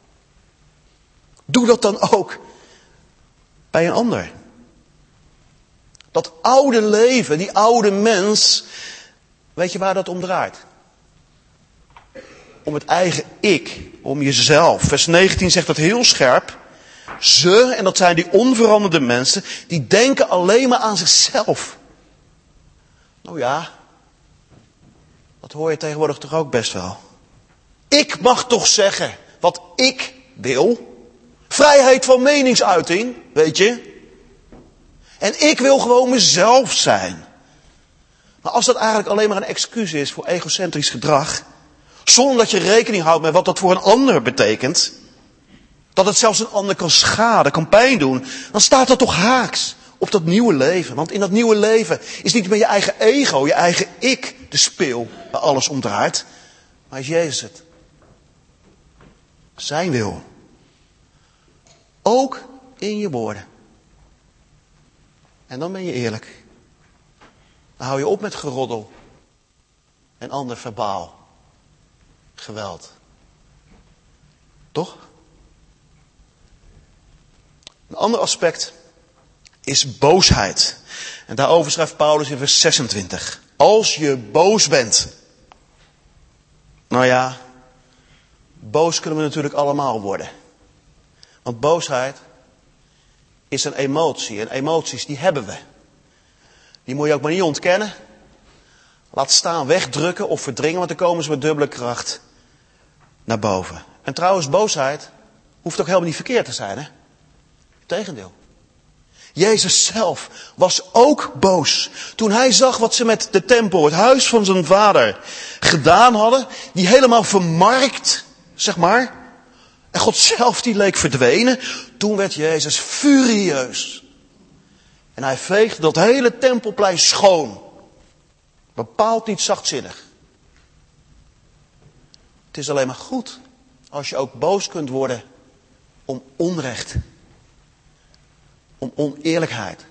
doe dat dan ook bij een ander. Dat oude leven, die oude mens, weet je waar dat om draait? Om het eigen ik, om jezelf. Vers 19 zegt dat heel scherp. Ze, en dat zijn die onveranderde mensen, die denken alleen maar aan zichzelf. Nou ja, dat hoor je tegenwoordig toch ook best wel. Ik mag toch zeggen wat ik wil. Vrijheid van meningsuiting, weet je. En ik wil gewoon mezelf zijn. Maar als dat eigenlijk alleen maar een excuus is voor egocentrisch gedrag, zonder dat je rekening houdt met wat dat voor een ander betekent, dat het zelfs een ander kan schaden, kan pijn doen, dan staat dat toch haaks op dat nieuwe leven. Want in dat nieuwe leven is niet meer je eigen ego, je eigen ik de speel waar alles om draait, maar is Jezus het. Zijn wil. Ook in je woorden. En dan ben je eerlijk. Dan hou je op met geroddel en ander verbaal geweld. Toch? Een ander aspect is boosheid. En daarover schrijft Paulus in vers 26. Als je boos bent. Nou ja, boos kunnen we natuurlijk allemaal worden. Want boosheid is een emotie. En emoties, die hebben we. Die moet je ook maar niet ontkennen. Laat staan, wegdrukken of verdringen, want dan komen ze met dubbele kracht naar boven. En trouwens, boosheid hoeft ook helemaal niet verkeerd te zijn, hè? Integendeel. Jezus zelf was ook boos toen hij zag wat ze met de tempel, het huis van zijn vader, gedaan hadden. Die helemaal vermarkt, zeg maar. En God zelf die leek verdwenen. Toen werd Jezus furieus. En hij veegde dat hele tempelplein schoon. Bepaald niet zachtzinnig. Het is alleen maar goed als je ook boos kunt worden om onrecht. Om oneerlijkheid.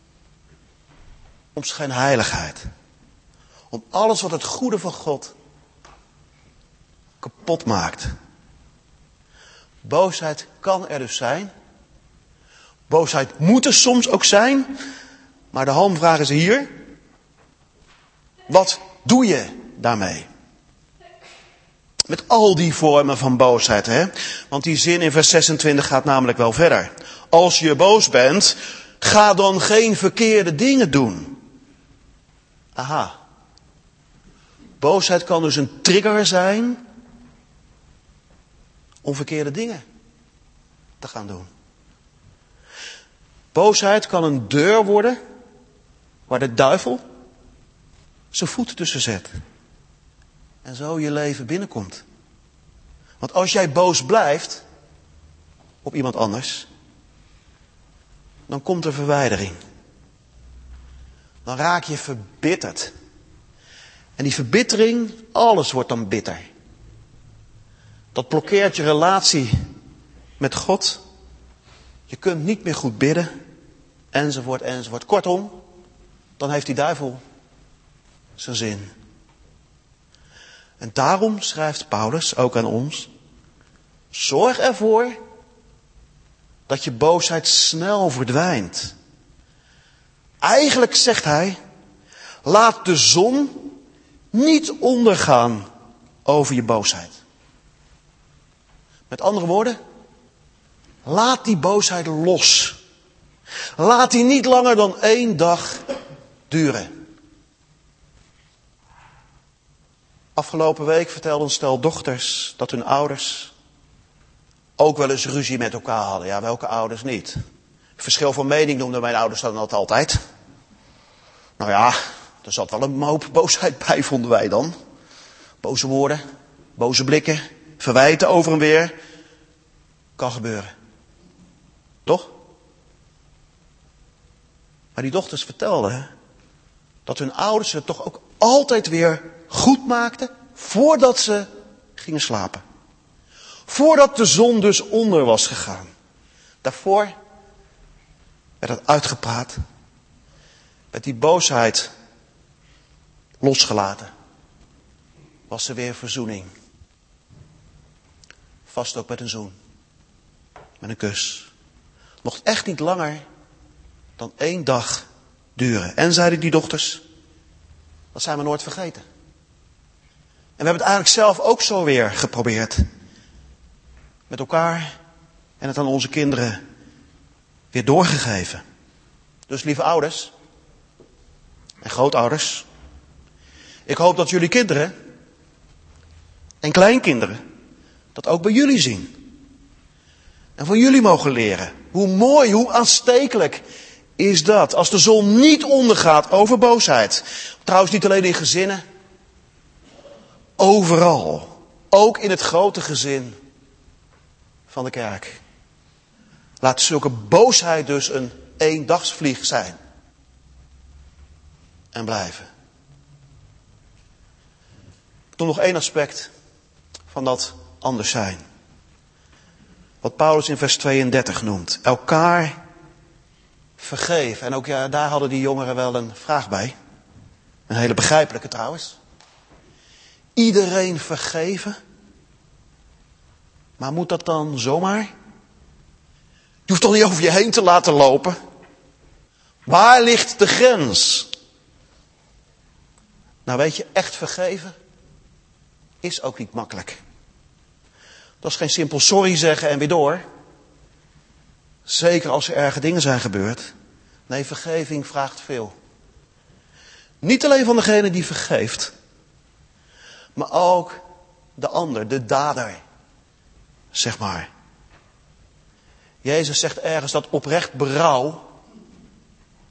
Om schijnheiligheid. Om alles wat het goede van God kapot maakt. Boosheid kan er dus zijn. Boosheid moet er soms ook zijn. Maar de hamvraag is hier. Wat doe je daarmee? Met al die vormen van boosheid, hè? Want die zin in vers 26 gaat namelijk wel verder. Als je boos bent, ga dan geen verkeerde dingen doen. Aha. Boosheid kan dus een trigger zijn om verkeerde dingen te gaan doen. Boosheid kan een deur worden waar de duivel zijn voet tussen zet. En zo je leven binnenkomt. Want als jij boos blijft op iemand anders, dan komt er verwijdering. Dan raak je verbitterd. En die verbittering, alles wordt dan bitter. Dat blokkeert je relatie met God. Je kunt niet meer goed bidden. Enzovoort, enzovoort. Kortom, dan heeft die duivel zijn zin. En daarom schrijft Paulus ook aan ons. Zorg ervoor dat je boosheid snel verdwijnt. Eigenlijk zegt hij, laat de zon niet ondergaan over je boosheid. Met andere woorden, laat die boosheid los. Laat die niet langer dan 1 dag duren. Afgelopen week vertelde een stel dochters dat hun ouders ook wel eens ruzie met elkaar hadden. Ja, welke ouders niet? Verschil van mening noemden mijn ouders dat altijd. Nou ja, er zat wel een hoop boosheid bij, vonden wij dan. Boze woorden, boze blikken, verwijten over en weer. Kan gebeuren. Toch? Maar die dochters vertelden dat hun ouders het toch ook altijd weer goed maakten voordat ze gingen slapen. Voordat de zon dus onder was gegaan. Daarvoor werd het uitgepraat. Werd die boosheid losgelaten. Was er weer verzoening. Vast ook met een zoen. Met een kus. Mocht echt niet langer dan 1 dag duren. En zeiden die dochters, dat zijn we nooit vergeten. En we hebben het eigenlijk zelf ook zo weer geprobeerd. Met elkaar en het aan onze kinderen weer doorgegeven. Dus lieve ouders en grootouders, ik hoop dat jullie kinderen en kleinkinderen dat ook bij jullie zien. En van jullie mogen leren. Hoe mooi, hoe aanstekelijk is dat als de zon niet ondergaat over boosheid. Trouwens niet alleen in gezinnen. Overal. Ook in het grote gezin van de kerk. Laat zulke boosheid dus een eendagsvlieg zijn. En blijven. Toch nog 1 aspect van dat anders zijn. Wat Paulus in vers 32 noemt. Elkaar vergeven. En ook ja, daar hadden die jongeren wel een vraag bij. Een hele begrijpelijke trouwens. Iedereen vergeven. Maar moet dat dan zomaar? Je hoeft toch niet over je heen te laten lopen? Waar ligt de grens? Nou weet je, echt vergeven is ook niet makkelijk. Dat is geen simpel sorry zeggen en weer door. Zeker als er erge dingen zijn gebeurd. Nee, vergeving vraagt veel. Niet alleen van degene die vergeeft. Maar ook de ander, de dader. Zeg maar. Jezus zegt ergens dat oprecht berouw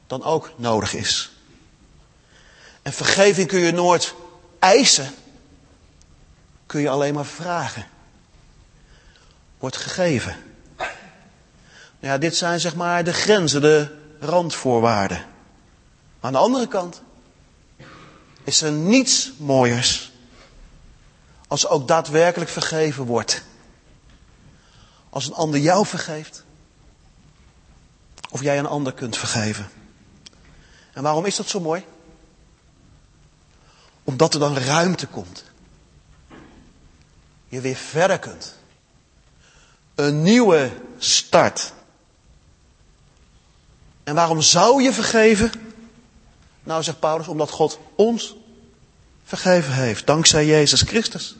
dan ook nodig is. En vergeving kun je nooit eisen. Kun je alleen maar vragen. Wordt gegeven. Ja, dit zijn zeg maar de grenzen, de randvoorwaarden. Maar aan de andere kant is er niets mooiers als ook daadwerkelijk vergeven wordt. Als een ander jou vergeeft. Of jij een ander kunt vergeven. En waarom is dat zo mooi? Omdat er dan ruimte komt. Je weer verder kunt. Een nieuwe start. En waarom zou je vergeven? Nou, zegt Paulus, omdat God ons vergeven heeft. Dankzij Jezus Christus.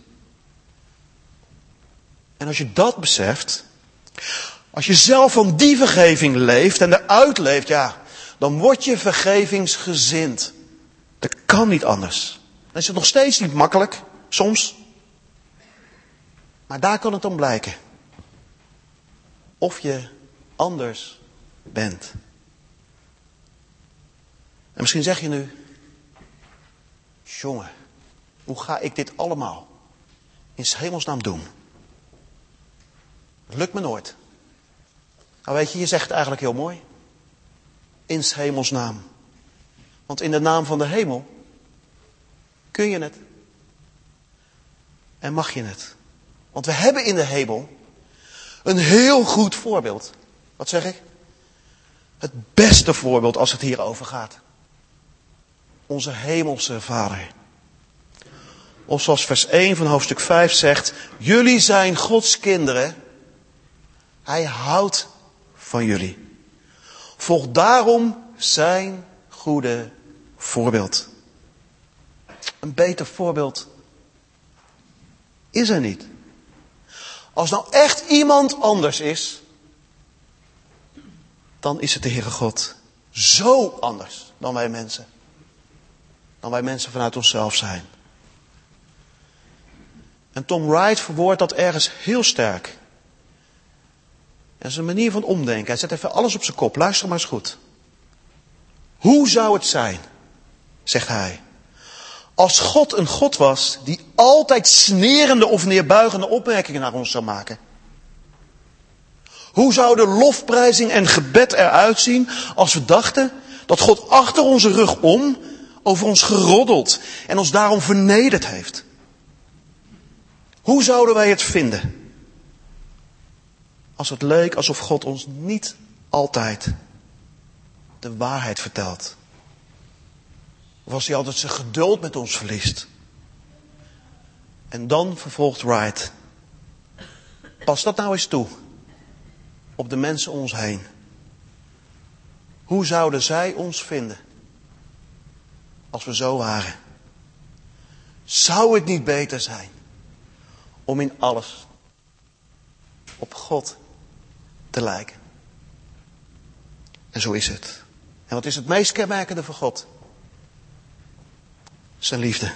En als je dat beseft. Als je zelf van die vergeving leeft en eruit leeft, ja, dan word je vergevingsgezind. Dat kan niet anders. Dan is het nog steeds niet makkelijk, soms. Maar daar kan het om blijken. Of je anders bent. En misschien zeg je nu, jongen, hoe ga ik dit allemaal in 's hemelsnaam doen? Dat lukt me nooit. Nou weet je zegt het eigenlijk heel mooi. In 's hemelsnaam. Want in de naam van de hemel kun je het. En mag je het. Want we hebben in de hemel een heel goed voorbeeld. Wat zeg ik? Het beste voorbeeld als het hierover gaat. Onze hemelse Vader. Of zoals vers 1 van hoofdstuk 5 zegt. Jullie zijn Gods kinderen. Hij houdt van jullie. Volg daarom zijn goede voorbeeld. Een beter voorbeeld is er niet. Als nou echt iemand anders is, dan is het de Heere God. Zo anders dan wij mensen. Dan wij mensen vanuit onszelf zijn. En Tom Wright verwoordt dat ergens heel sterk. Dat is een manier van omdenken. Hij zet even alles op zijn kop. Luister maar eens goed. Hoe zou het zijn, zegt hij, als God een God was die altijd snerende of neerbuigende opmerkingen naar ons zou maken? Hoe zou de lofprijzing en gebed eruit zien als we dachten dat God achter onze rug om over ons geroddeld en ons daarom vernederd heeft? Hoe zouden wij het vinden als het leek alsof God ons niet altijd de waarheid vertelt? Of als hij altijd zijn geduld met ons verliest? En dan vervolgt Wright. Pas dat nou eens toe op de mensen om ons heen. Hoe zouden zij ons vinden als we zo waren? Zou het niet beter zijn om in alles op God te lijken? En zo is het. En wat is het meest kenmerkende van God? Zijn liefde.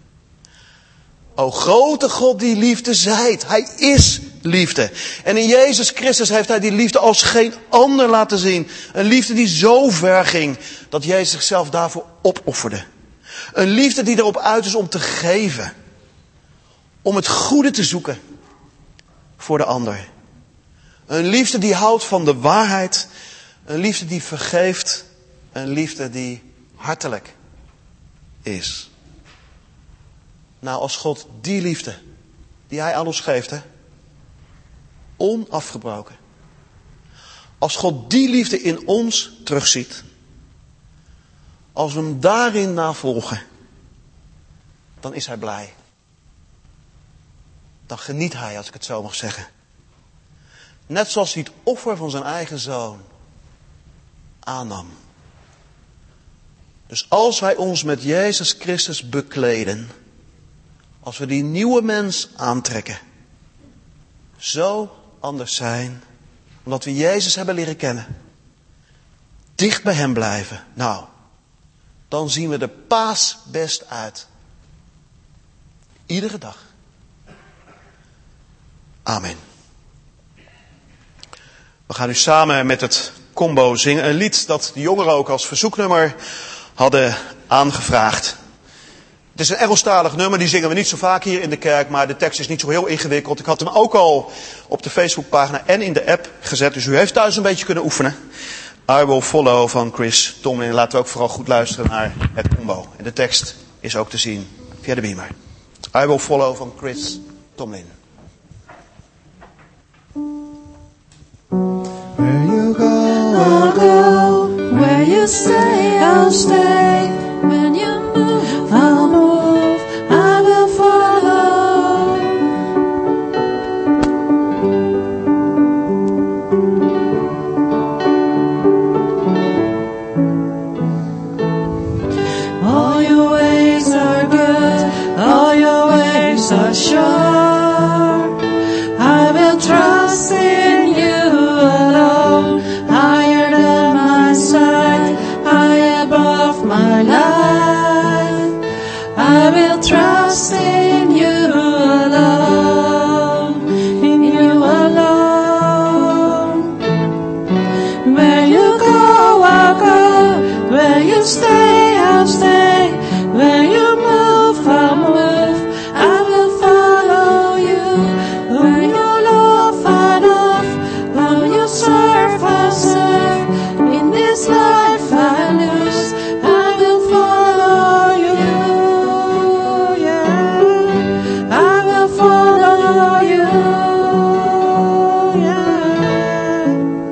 O grote God die liefde zijt. Hij is liefde. En in Jezus Christus heeft hij die liefde als geen ander laten zien. Een liefde die zo ver ging dat Jezus zichzelf daarvoor opofferde. Een liefde die erop uit is om te geven. Om het goede te zoeken voor de ander. Een liefde die houdt van de waarheid. Een liefde die vergeeft. Een liefde die hartelijk is. Nou, als God die liefde die hij aan ons geeft, hè, onafgebroken. Als God die liefde in ons terugziet. Als we hem daarin navolgen. Dan is hij blij. Dan geniet hij, als ik het zo mag zeggen. Net zoals hij het offer van zijn eigen zoon aannam. Dus als wij ons met Jezus Christus bekleden. Als we die nieuwe mens aantrekken. Zo anders zijn. Omdat we Jezus hebben leren kennen. Dicht bij hem blijven. Nou, dan zien we er paasbest uit. Iedere dag. Amen. We gaan nu samen met het combo zingen. Een lied dat de jongeren ook als verzoeknummer hadden aangevraagd. Het is een Engelstalig nummer, die zingen we niet zo vaak hier in de kerk, maar de tekst is niet zo heel ingewikkeld. Ik had hem ook al op de Facebookpagina en in de app gezet, dus u heeft thuis een beetje kunnen oefenen. I Will Follow van Chris Tomlin. Laten we ook vooral goed luisteren naar het combo. En de tekst is ook te zien via de beamer. I Will Follow van Chris Tomlin. Where you go, I'll go. Where you stay, I'll stay. When you move, I'll move. I will follow. All your ways are good. All your ways are sure. I will trust in you alone. Higher than my sight, high above my life. I will trust in you alone, in you alone. Where you go, I'll go. Where you stay, I'll stay. Where you move, I'll move. I will follow you. Where you love, I love. Where you serve, I serve. In this life I lose. I will follow you. Yeah, I will follow you. Yeah,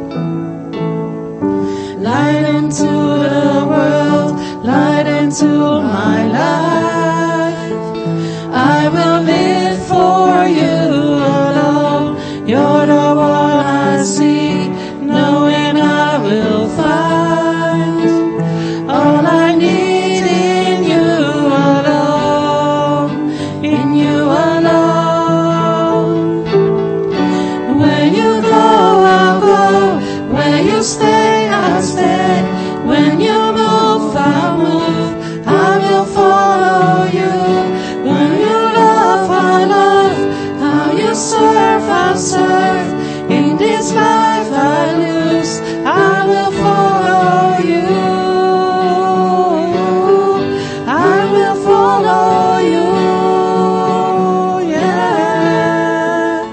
light into the world, light into my life. I will live for you alone. You're the one I see, knowing I will find all I need in you alone, in you alone. Where you go, I'll go. Where you stay, I'll stay. When you move, I'll move. I will follow you. When you love, I love. How you serve, I serve. In this life I lose. I will follow you. I will follow you. Yeah.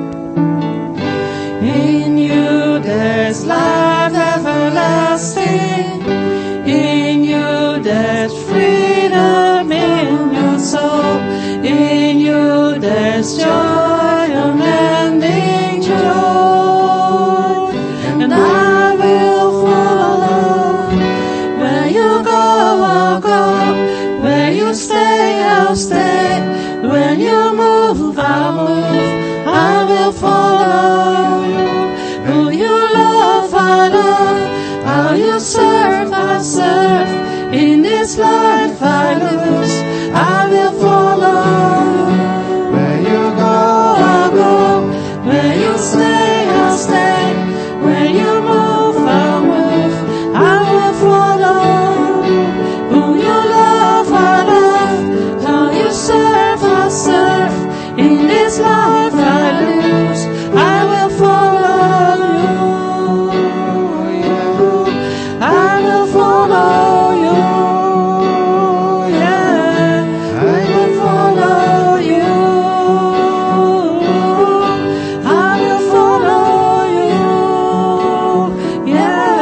In you there's life everlasting. In you there's freedom in your soul. In you there's joy, unending joy. And I will follow. Where you go, I'll go. Where you stay, I'll stay. When you move, I'll move. I will follow you. Who you love, I love. How you serve, I serve. In this life I lose. I will follow. Where you go, I'll go. Where you stay, I'll stay. Where you move, I'll move. I will follow. Who you love, I love. How you serve, I serve. In this life I lose. I will follow you. I will follow you. Yeah, I will follow you. I will follow you. Yeah.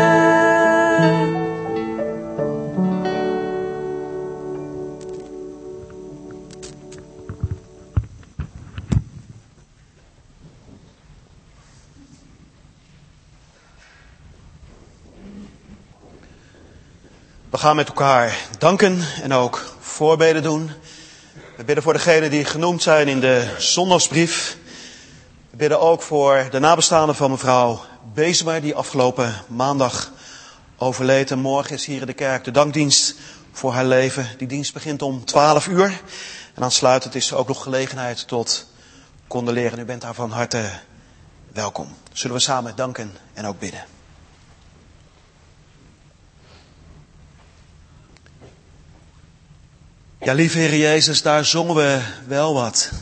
We gaan met elkaar danken en ook voorbeden doen. We bidden voor degenen die genoemd zijn in de zondagsbrief. We bidden ook voor de nabestaanden van mevrouw Bezemer, die afgelopen maandag overleed. En morgen is hier in de kerk de dankdienst voor haar leven. Die dienst begint om 12 uur. En aansluitend is er ook nog gelegenheid tot condoleren. U bent daar van harte welkom. Zullen we samen danken en ook bidden. Ja, lieve Heer Jezus, daar zongen we wel wat.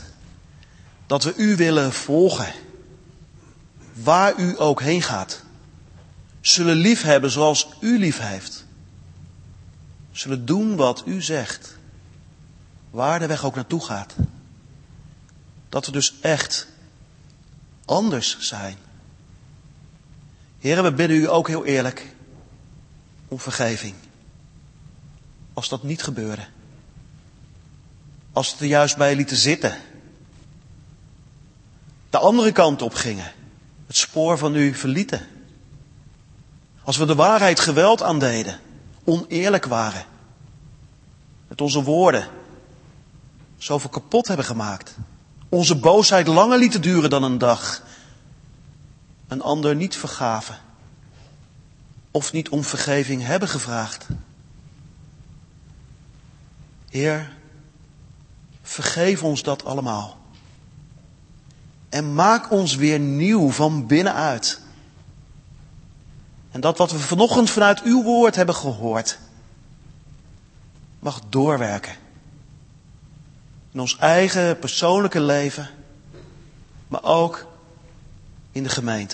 Dat we u willen volgen. Waar u ook heen gaat. zullen liefhebben zoals u lief heeft. Zullen doen wat u zegt, waar de weg ook naartoe gaat. Dat we dus echt anders zijn. Heren, we bidden u ook heel eerlijk om vergeving. Als dat niet gebeurde. Als we het er juist bij lieten zitten. De andere kant op gingen. Het spoor van u verlieten. Als we de waarheid geweld aandeden. Oneerlijk waren. Met onze woorden zoveel kapot hebben gemaakt. Onze boosheid langer lieten duren dan een dag. Een ander niet vergaven. Of niet om vergeving hebben gevraagd. Heer, vergeef ons dat allemaal. En maak ons weer nieuw van binnenuit. En dat wat we vanochtend vanuit uw woord hebben gehoord, mag doorwerken. In ons eigen persoonlijke leven, maar ook in de gemeente.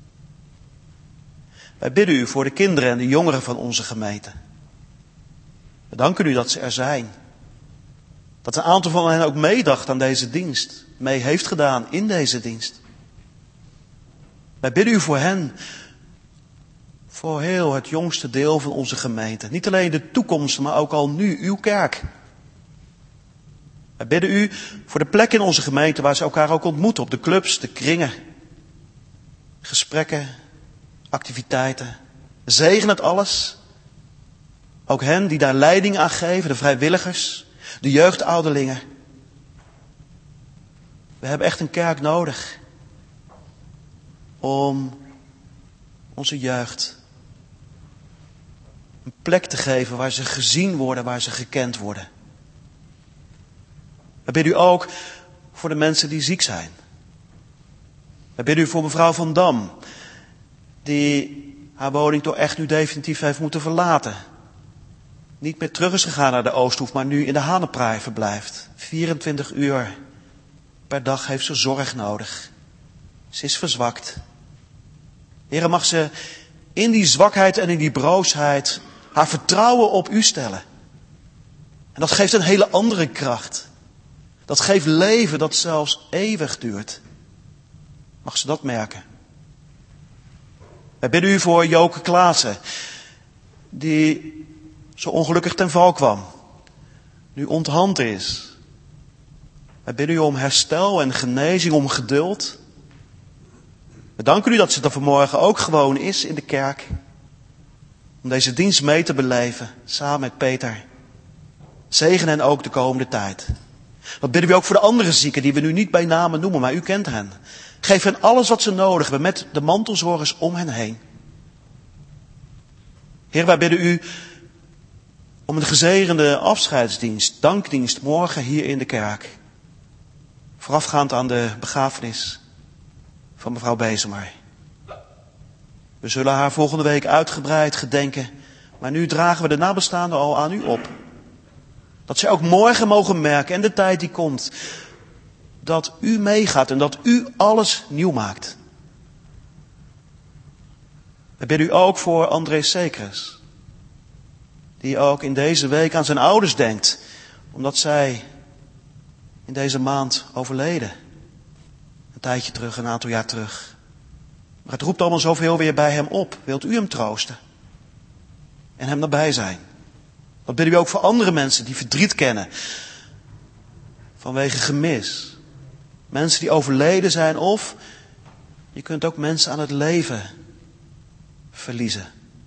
Wij bidden u voor de kinderen en de jongeren van onze gemeente. We danken u dat ze er zijn. Dat een aantal van hen ook meedacht aan deze dienst. Mee heeft gedaan in deze dienst. Wij bidden u voor hen. Voor heel het jongste deel van onze gemeente. Niet alleen de toekomst, maar ook al nu uw kerk. Wij bidden u voor de plek in onze gemeente waar ze elkaar ook ontmoeten. Op de clubs, de kringen. Gesprekken, activiteiten. Zegen het alles. Ook hen die daar leiding aan geven, de vrijwilligers, de jeugdouderlingen. We hebben echt een kerk nodig om onze jeugd een plek te geven waar ze gezien worden, waar ze gekend worden. We bidden u ook voor de mensen die ziek zijn. We bidden u voor mevrouw Van Dam, die haar woning toch echt nu definitief heeft moeten verlaten. Niet meer terug is gegaan naar de Oosthoef, maar nu in de Hanepraai verblijft. 24 uur per dag heeft ze zorg nodig. Ze is verzwakt. Heere, mag ze in die zwakheid en in die broosheid haar vertrouwen op u stellen. En dat geeft een hele andere kracht. Dat geeft leven dat zelfs eeuwig duurt. Mag ze dat merken. Wij bidden u voor Joke Klaassen, die zo ongelukkig ten val kwam. Nu onthand is. Wij bidden u om herstel en genezing, om geduld. We danken u dat ze er vanmorgen ook gewoon is in de kerk. Om deze dienst mee te beleven, samen met Peter. Zegen hen ook de komende tijd. Dat bidden we ook voor de andere zieken die we nu niet bij name noemen, maar u kent hen. Geef hen alles wat ze nodig hebben met de mantelzorgers om hen heen. Heer, wij bidden u om een gezegende afscheidsdienst, dankdienst morgen hier in de kerk. Voorafgaand aan de begrafenis van mevrouw Bezemer. We zullen haar volgende week uitgebreid gedenken, maar nu dragen we de nabestaanden al aan u op. Dat zij ook morgen mogen merken en de tijd die komt, dat u meegaat en dat u alles nieuw maakt. We bidden u ook voor André Sekers, die ook in deze week aan zijn ouders denkt, omdat zij in deze maand overleden. Een tijdje terug, een aantal jaar terug. Maar het roept allemaal zoveel weer bij hem op. Wilt u hem troosten? En hem nabij zijn? Dat bidden we ook voor andere mensen die verdriet kennen. Vanwege gemis. Mensen die overleden zijn of je kunt ook mensen aan het leven verliezen.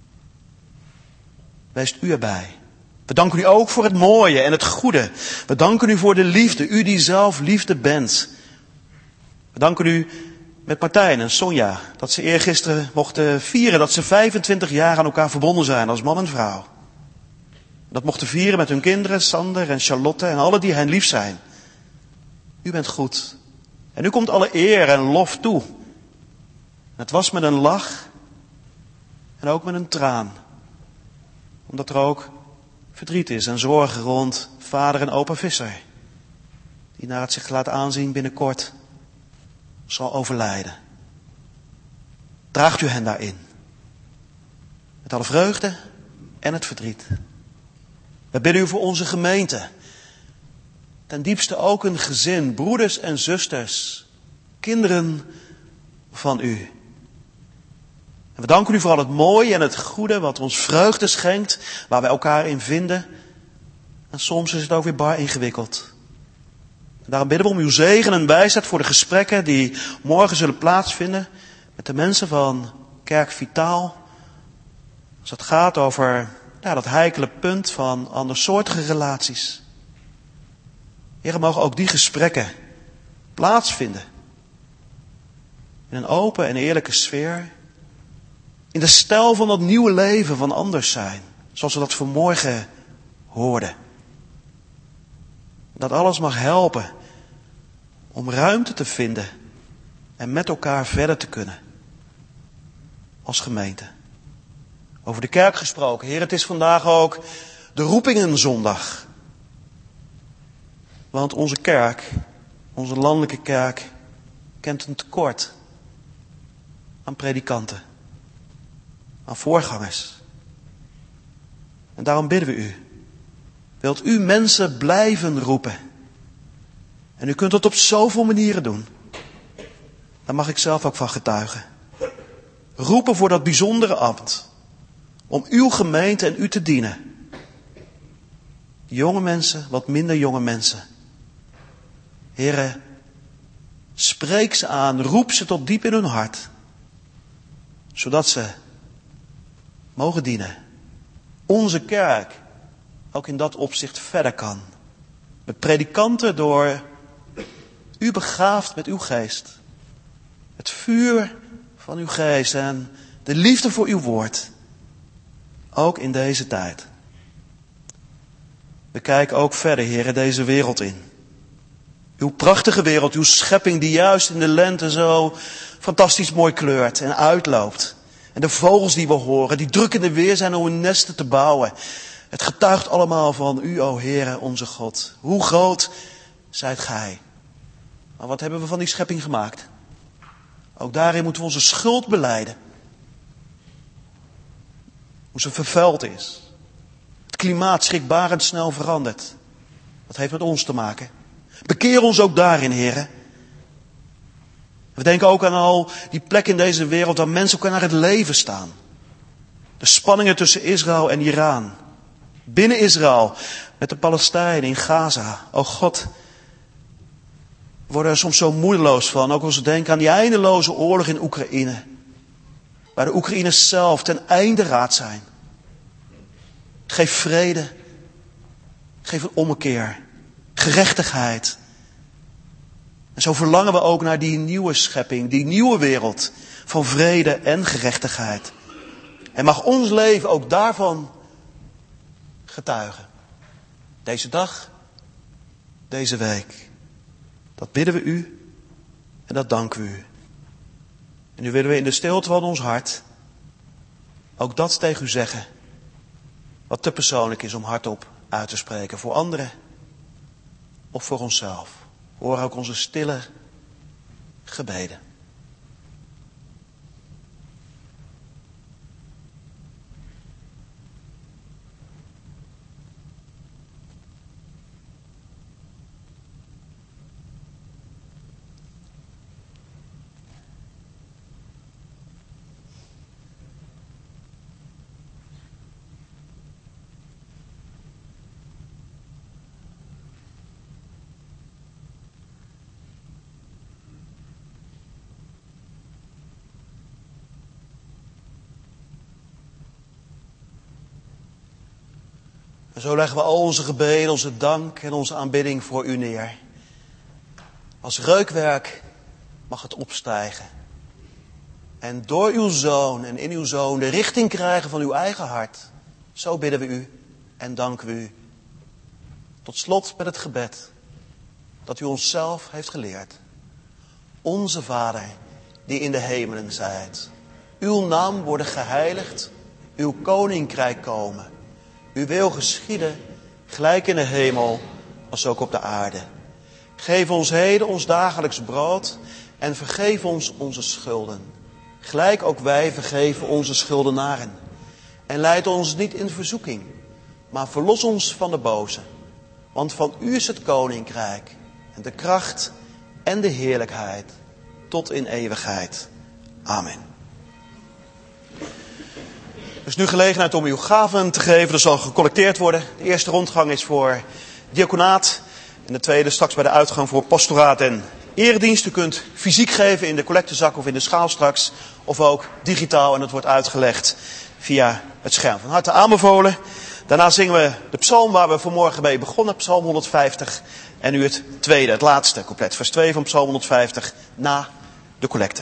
Wees u erbij. We danken u ook voor het mooie en het goede. We danken u voor de liefde, u die zelf liefde bent. We danken u met Martijn en Sonja dat ze eergisteren mochten vieren dat ze 25 jaar aan elkaar verbonden zijn als man en vrouw. Dat mochten vieren met hun kinderen, Sander en Charlotte en alle die hen lief zijn. U bent goed. En u komt alle eer en lof toe. En het was met een lach en ook met een traan. Omdat er ook verdriet is en zorgen rond vader en opa Visser. Die naar het zich laat aanzien binnenkort zal overlijden. Draagt u hen daarin. alle vreugde en het verdriet. We bidden u voor onze gemeente. Ten diepste ook een gezin, broeders en zusters, kinderen van u. En we danken u voor al het mooie en het goede wat ons vreugde schenkt, waar we elkaar in vinden. En soms is het ook weer bar ingewikkeld. En daarom bidden we om uw zegen en wijsheid voor de gesprekken die morgen zullen plaatsvinden met de mensen van Kerk Vitaal. Als het gaat over dat heikele punt van andersoortige relaties. Heren, mogen ook die gesprekken plaatsvinden. In een open en eerlijke sfeer. In de stijl van dat nieuwe leven van anders zijn. Zoals we dat vanmorgen hoorden. Dat alles mag helpen om ruimte te vinden en met elkaar verder te kunnen. Als gemeente. Over de kerk gesproken. Heer, het is vandaag ook de roepingenzondag. Want onze kerk, onze landelijke kerk, kent een tekort aan predikanten. Aan voorgangers. En daarom bidden we u. Wilt u mensen blijven roepen? En u kunt dat op zoveel manieren doen. Daar mag ik zelf ook van getuigen. Roepen voor dat bijzondere ambt. Om uw gemeente en u te dienen. Jonge mensen, wat minder jonge mensen. Heren, spreek ze aan, roep ze tot diep in hun hart. Zodat ze mogen dienen. Onze kerk ook in dat opzicht verder kan. Met predikanten door u begaafd met uw geest. Het vuur van uw geest en de liefde voor uw woord. Ook in deze tijd. We kijken ook verder, Heere, deze wereld in. Uw prachtige wereld, uw schepping die juist in de lente zo fantastisch mooi kleurt en uitloopt. En de vogels die we horen, die druk in de weer zijn om hun nesten te bouwen. Het getuigt allemaal van u, o Heere, onze God. Hoe groot zijt gij. Maar wat hebben we van die schepping gemaakt? Ook daarin moeten we onze schuld belijden. Hoe ze vervuild is. Het klimaat schrikbarend snel verandert. Dat heeft met ons te maken. Bekeer ons ook daarin, Heere. We denken ook aan al die plekken in deze wereld waar mensen elkaar naar het leven staan. De spanningen tussen Israël en Iran. Binnen Israël, met de Palestijnen in Gaza. O God, we worden er soms zo moedeloos van. Ook als we denken aan die eindeloze oorlog in Oekraïne. Waar de Oekraïners zelf ten einde raad zijn. Geef vrede. Geef een ommekeer. Gerechtigheid. En zo verlangen we ook naar die nieuwe schepping. Die nieuwe wereld van vrede en gerechtigheid. En mag ons leven ook daarvan getuigen. Deze dag. Deze week. Dat bidden we u. En dat danken we u. En nu willen we in de stilte van ons hart ook dat tegen u zeggen. Wat te persoonlijk is om hardop uit te spreken voor anderen. Of voor onszelf. Hoor ook onze stille gebeden. En zo leggen we al onze gebeden, onze dank en onze aanbidding voor u neer. Als reukwerk mag het opstijgen. En door uw Zoon en in uw Zoon de richting krijgen van uw eigen hart. Zo bidden we u en danken we u. Tot slot met het gebed dat u ons zelf heeft geleerd. Onze Vader die in de hemelen zijt. Uw naam worden geheiligd, uw koninkrijk komen. Uw wil geschieden, gelijk in de hemel, als ook op de aarde. Geef ons heden ons dagelijks brood en vergeef ons onze schulden. Gelijk ook wij vergeven onze schuldenaren. En leid ons niet in verzoeking, maar verlos ons van de boze. Want van u is het koninkrijk en de kracht en de heerlijkheid tot in eeuwigheid. Amen. Er is nu gelegenheid om uw gaven te geven. Er zal gecollecteerd worden. De eerste rondgang is voor diaconaat. En de tweede straks bij de uitgang voor pastoraat en eredienst. U kunt fysiek geven in de collectezak of in de schaal straks. Of ook digitaal en het wordt uitgelegd via het scherm. Van harte aanbevolen. Daarna zingen we de psalm waar we vanmorgen mee begonnen. Psalm 150. En nu het tweede, het laatste couplet. Vers 2 van psalm 150 na de collecte.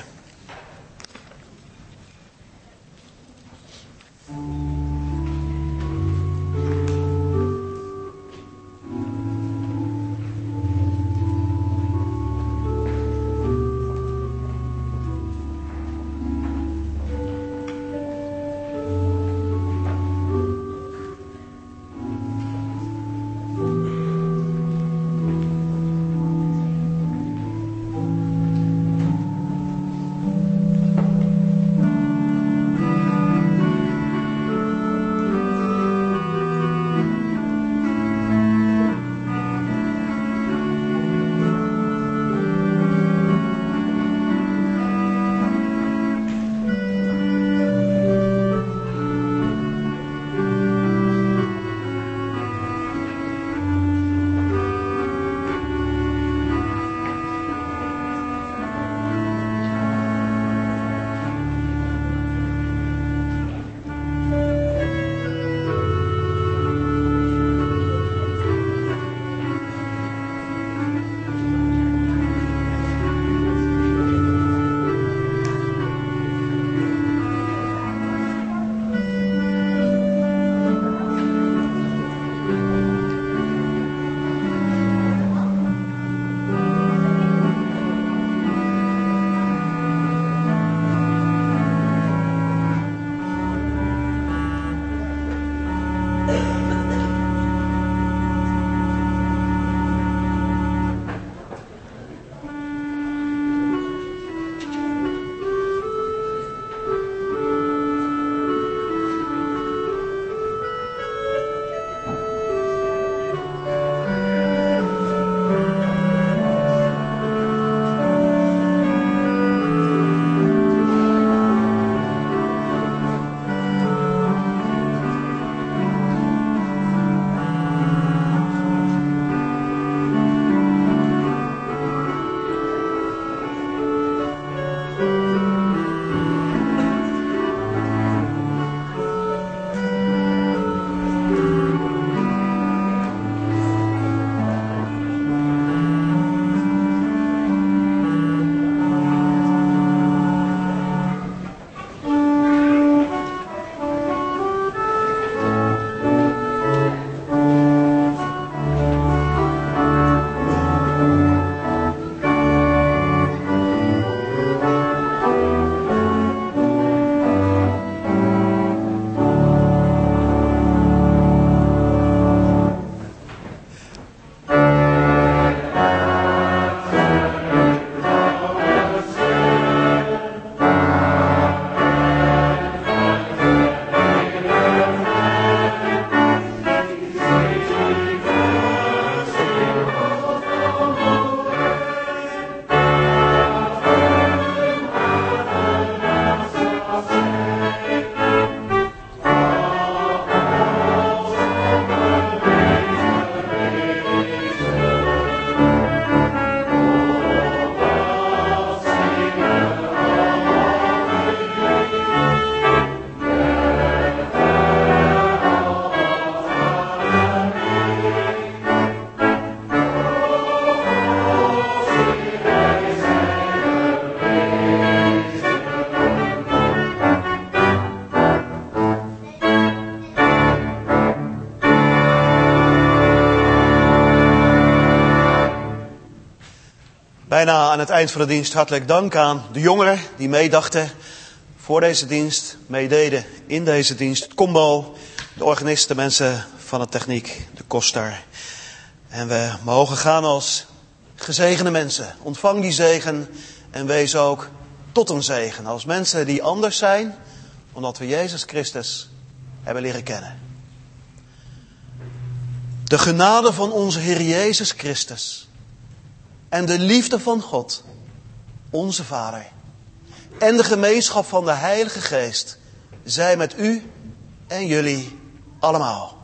Bijna aan het eind van de dienst hartelijk dank aan de jongeren die meedachten voor deze dienst, meededen in deze dienst. Het combo, de organisten, de mensen van de techniek, de koster. En we mogen gaan als gezegende mensen. Ontvang die zegen en wees ook tot een zegen. Als mensen die anders zijn, omdat we Jezus Christus hebben leren kennen. De genade van onze Heer Jezus Christus en de liefde van God, onze Vader, en de gemeenschap van de Heilige Geest zij met u en jullie allemaal.